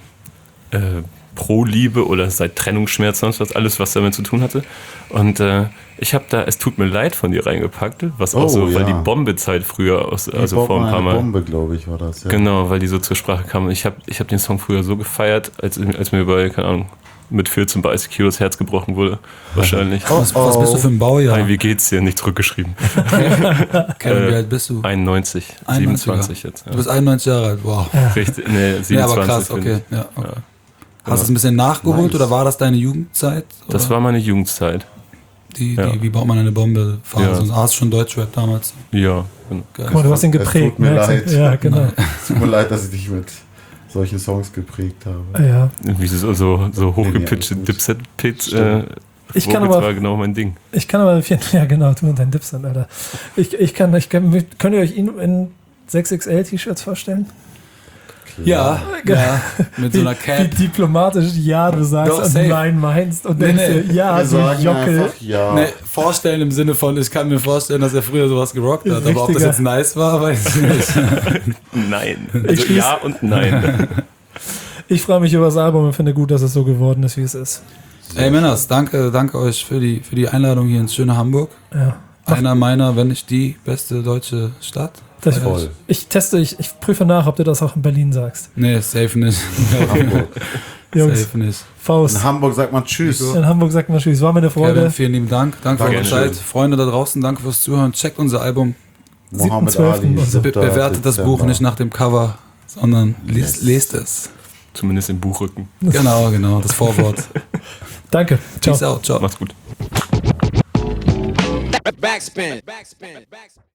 pro Liebe oder sei Trennungsschmerz, sonst was, alles, was damit zu tun hatte. Und ich habe da Es tut mir leid von dir reingepackt, was auch so, weil die Bombe-Zeit früher, also vor ein paar Mal. Bombe, glaube ich, war das, ja. Genau, weil die so zur Sprache kam. Ich hab den Song früher so gefeiert, als mir bei, keine Ahnung, mit 14 bei ICQ das Herz gebrochen wurde. Wahrscheinlich. Was bist du für ein Baujahr? Hi, wie geht's dir? Nicht zurückgeschrieben. Kevin, wie alt bist du? 91, 27 jetzt. Ja. Du bist 91 Jahre alt, wow. Richtig, nee, 27. Ja, aber krass, okay. Ja, okay. Hast du es ein bisschen nachgeholt oder war das deine Jugendzeit? Oder? Das war meine Jugendzeit. Wie baut man eine Bombe? Ja. Hast du schon Deutschrap damals? Ja. Guck mal, du hast ihn geprägt. Tut mir leid. Ja, genau. Es tut mir leid, dass ich dich mit solchen Songs geprägt habe. Ja. Wie so hochgepitchte Dipset-Pits. Ich kann aber, war genau mein Ding. Ich kann aber, ja genau, du und dein Dipset, Alter. Könnt ihr euch ihn in 6XL-T-Shirts vorstellen? Ja, mit so einer Cap. Wie diplomatisch ja du sagst Doch, und safe. nein meinst und denkst dir, ja, Wir so sagen Jockel. einfach ja. Nee, vorstellen im Sinne von, ich kann mir vorstellen, dass er früher sowas gerockt hat. Aber ob das Richtiger. jetzt nice war, weiß ich nicht. Nein. Also ja und nein. Ich freue mich über das Album und finde gut, dass es so geworden ist, wie es ist. Ey Männers, danke euch für die Einladung hier ins schöne Hamburg. Ja. Einer meiner, wenn nicht die beste deutsche Stadt. Das Voll. ich prüfe nach, ob du das auch in Berlin sagst. Nee, safe nicht. Hamburg. Jungs, Safe nicht. Faust. In Hamburg sagt man Tschüss. In Hamburg sagt man Tschüss. War mir eine Freude. Kevin, vielen lieben Dank. Danke für eure Dankeschön. Zeit. Freunde da draußen, danke fürs Zuhören. Checkt unser Album. Mohammed 7.12. Ali. und so. Bewertet das Buch nicht nach dem Cover, sondern lest es. Zumindest im Buchrücken. Genau, das Vorwort. Danke. Ciao. Peace out. Ciao. Macht's gut. Backspin.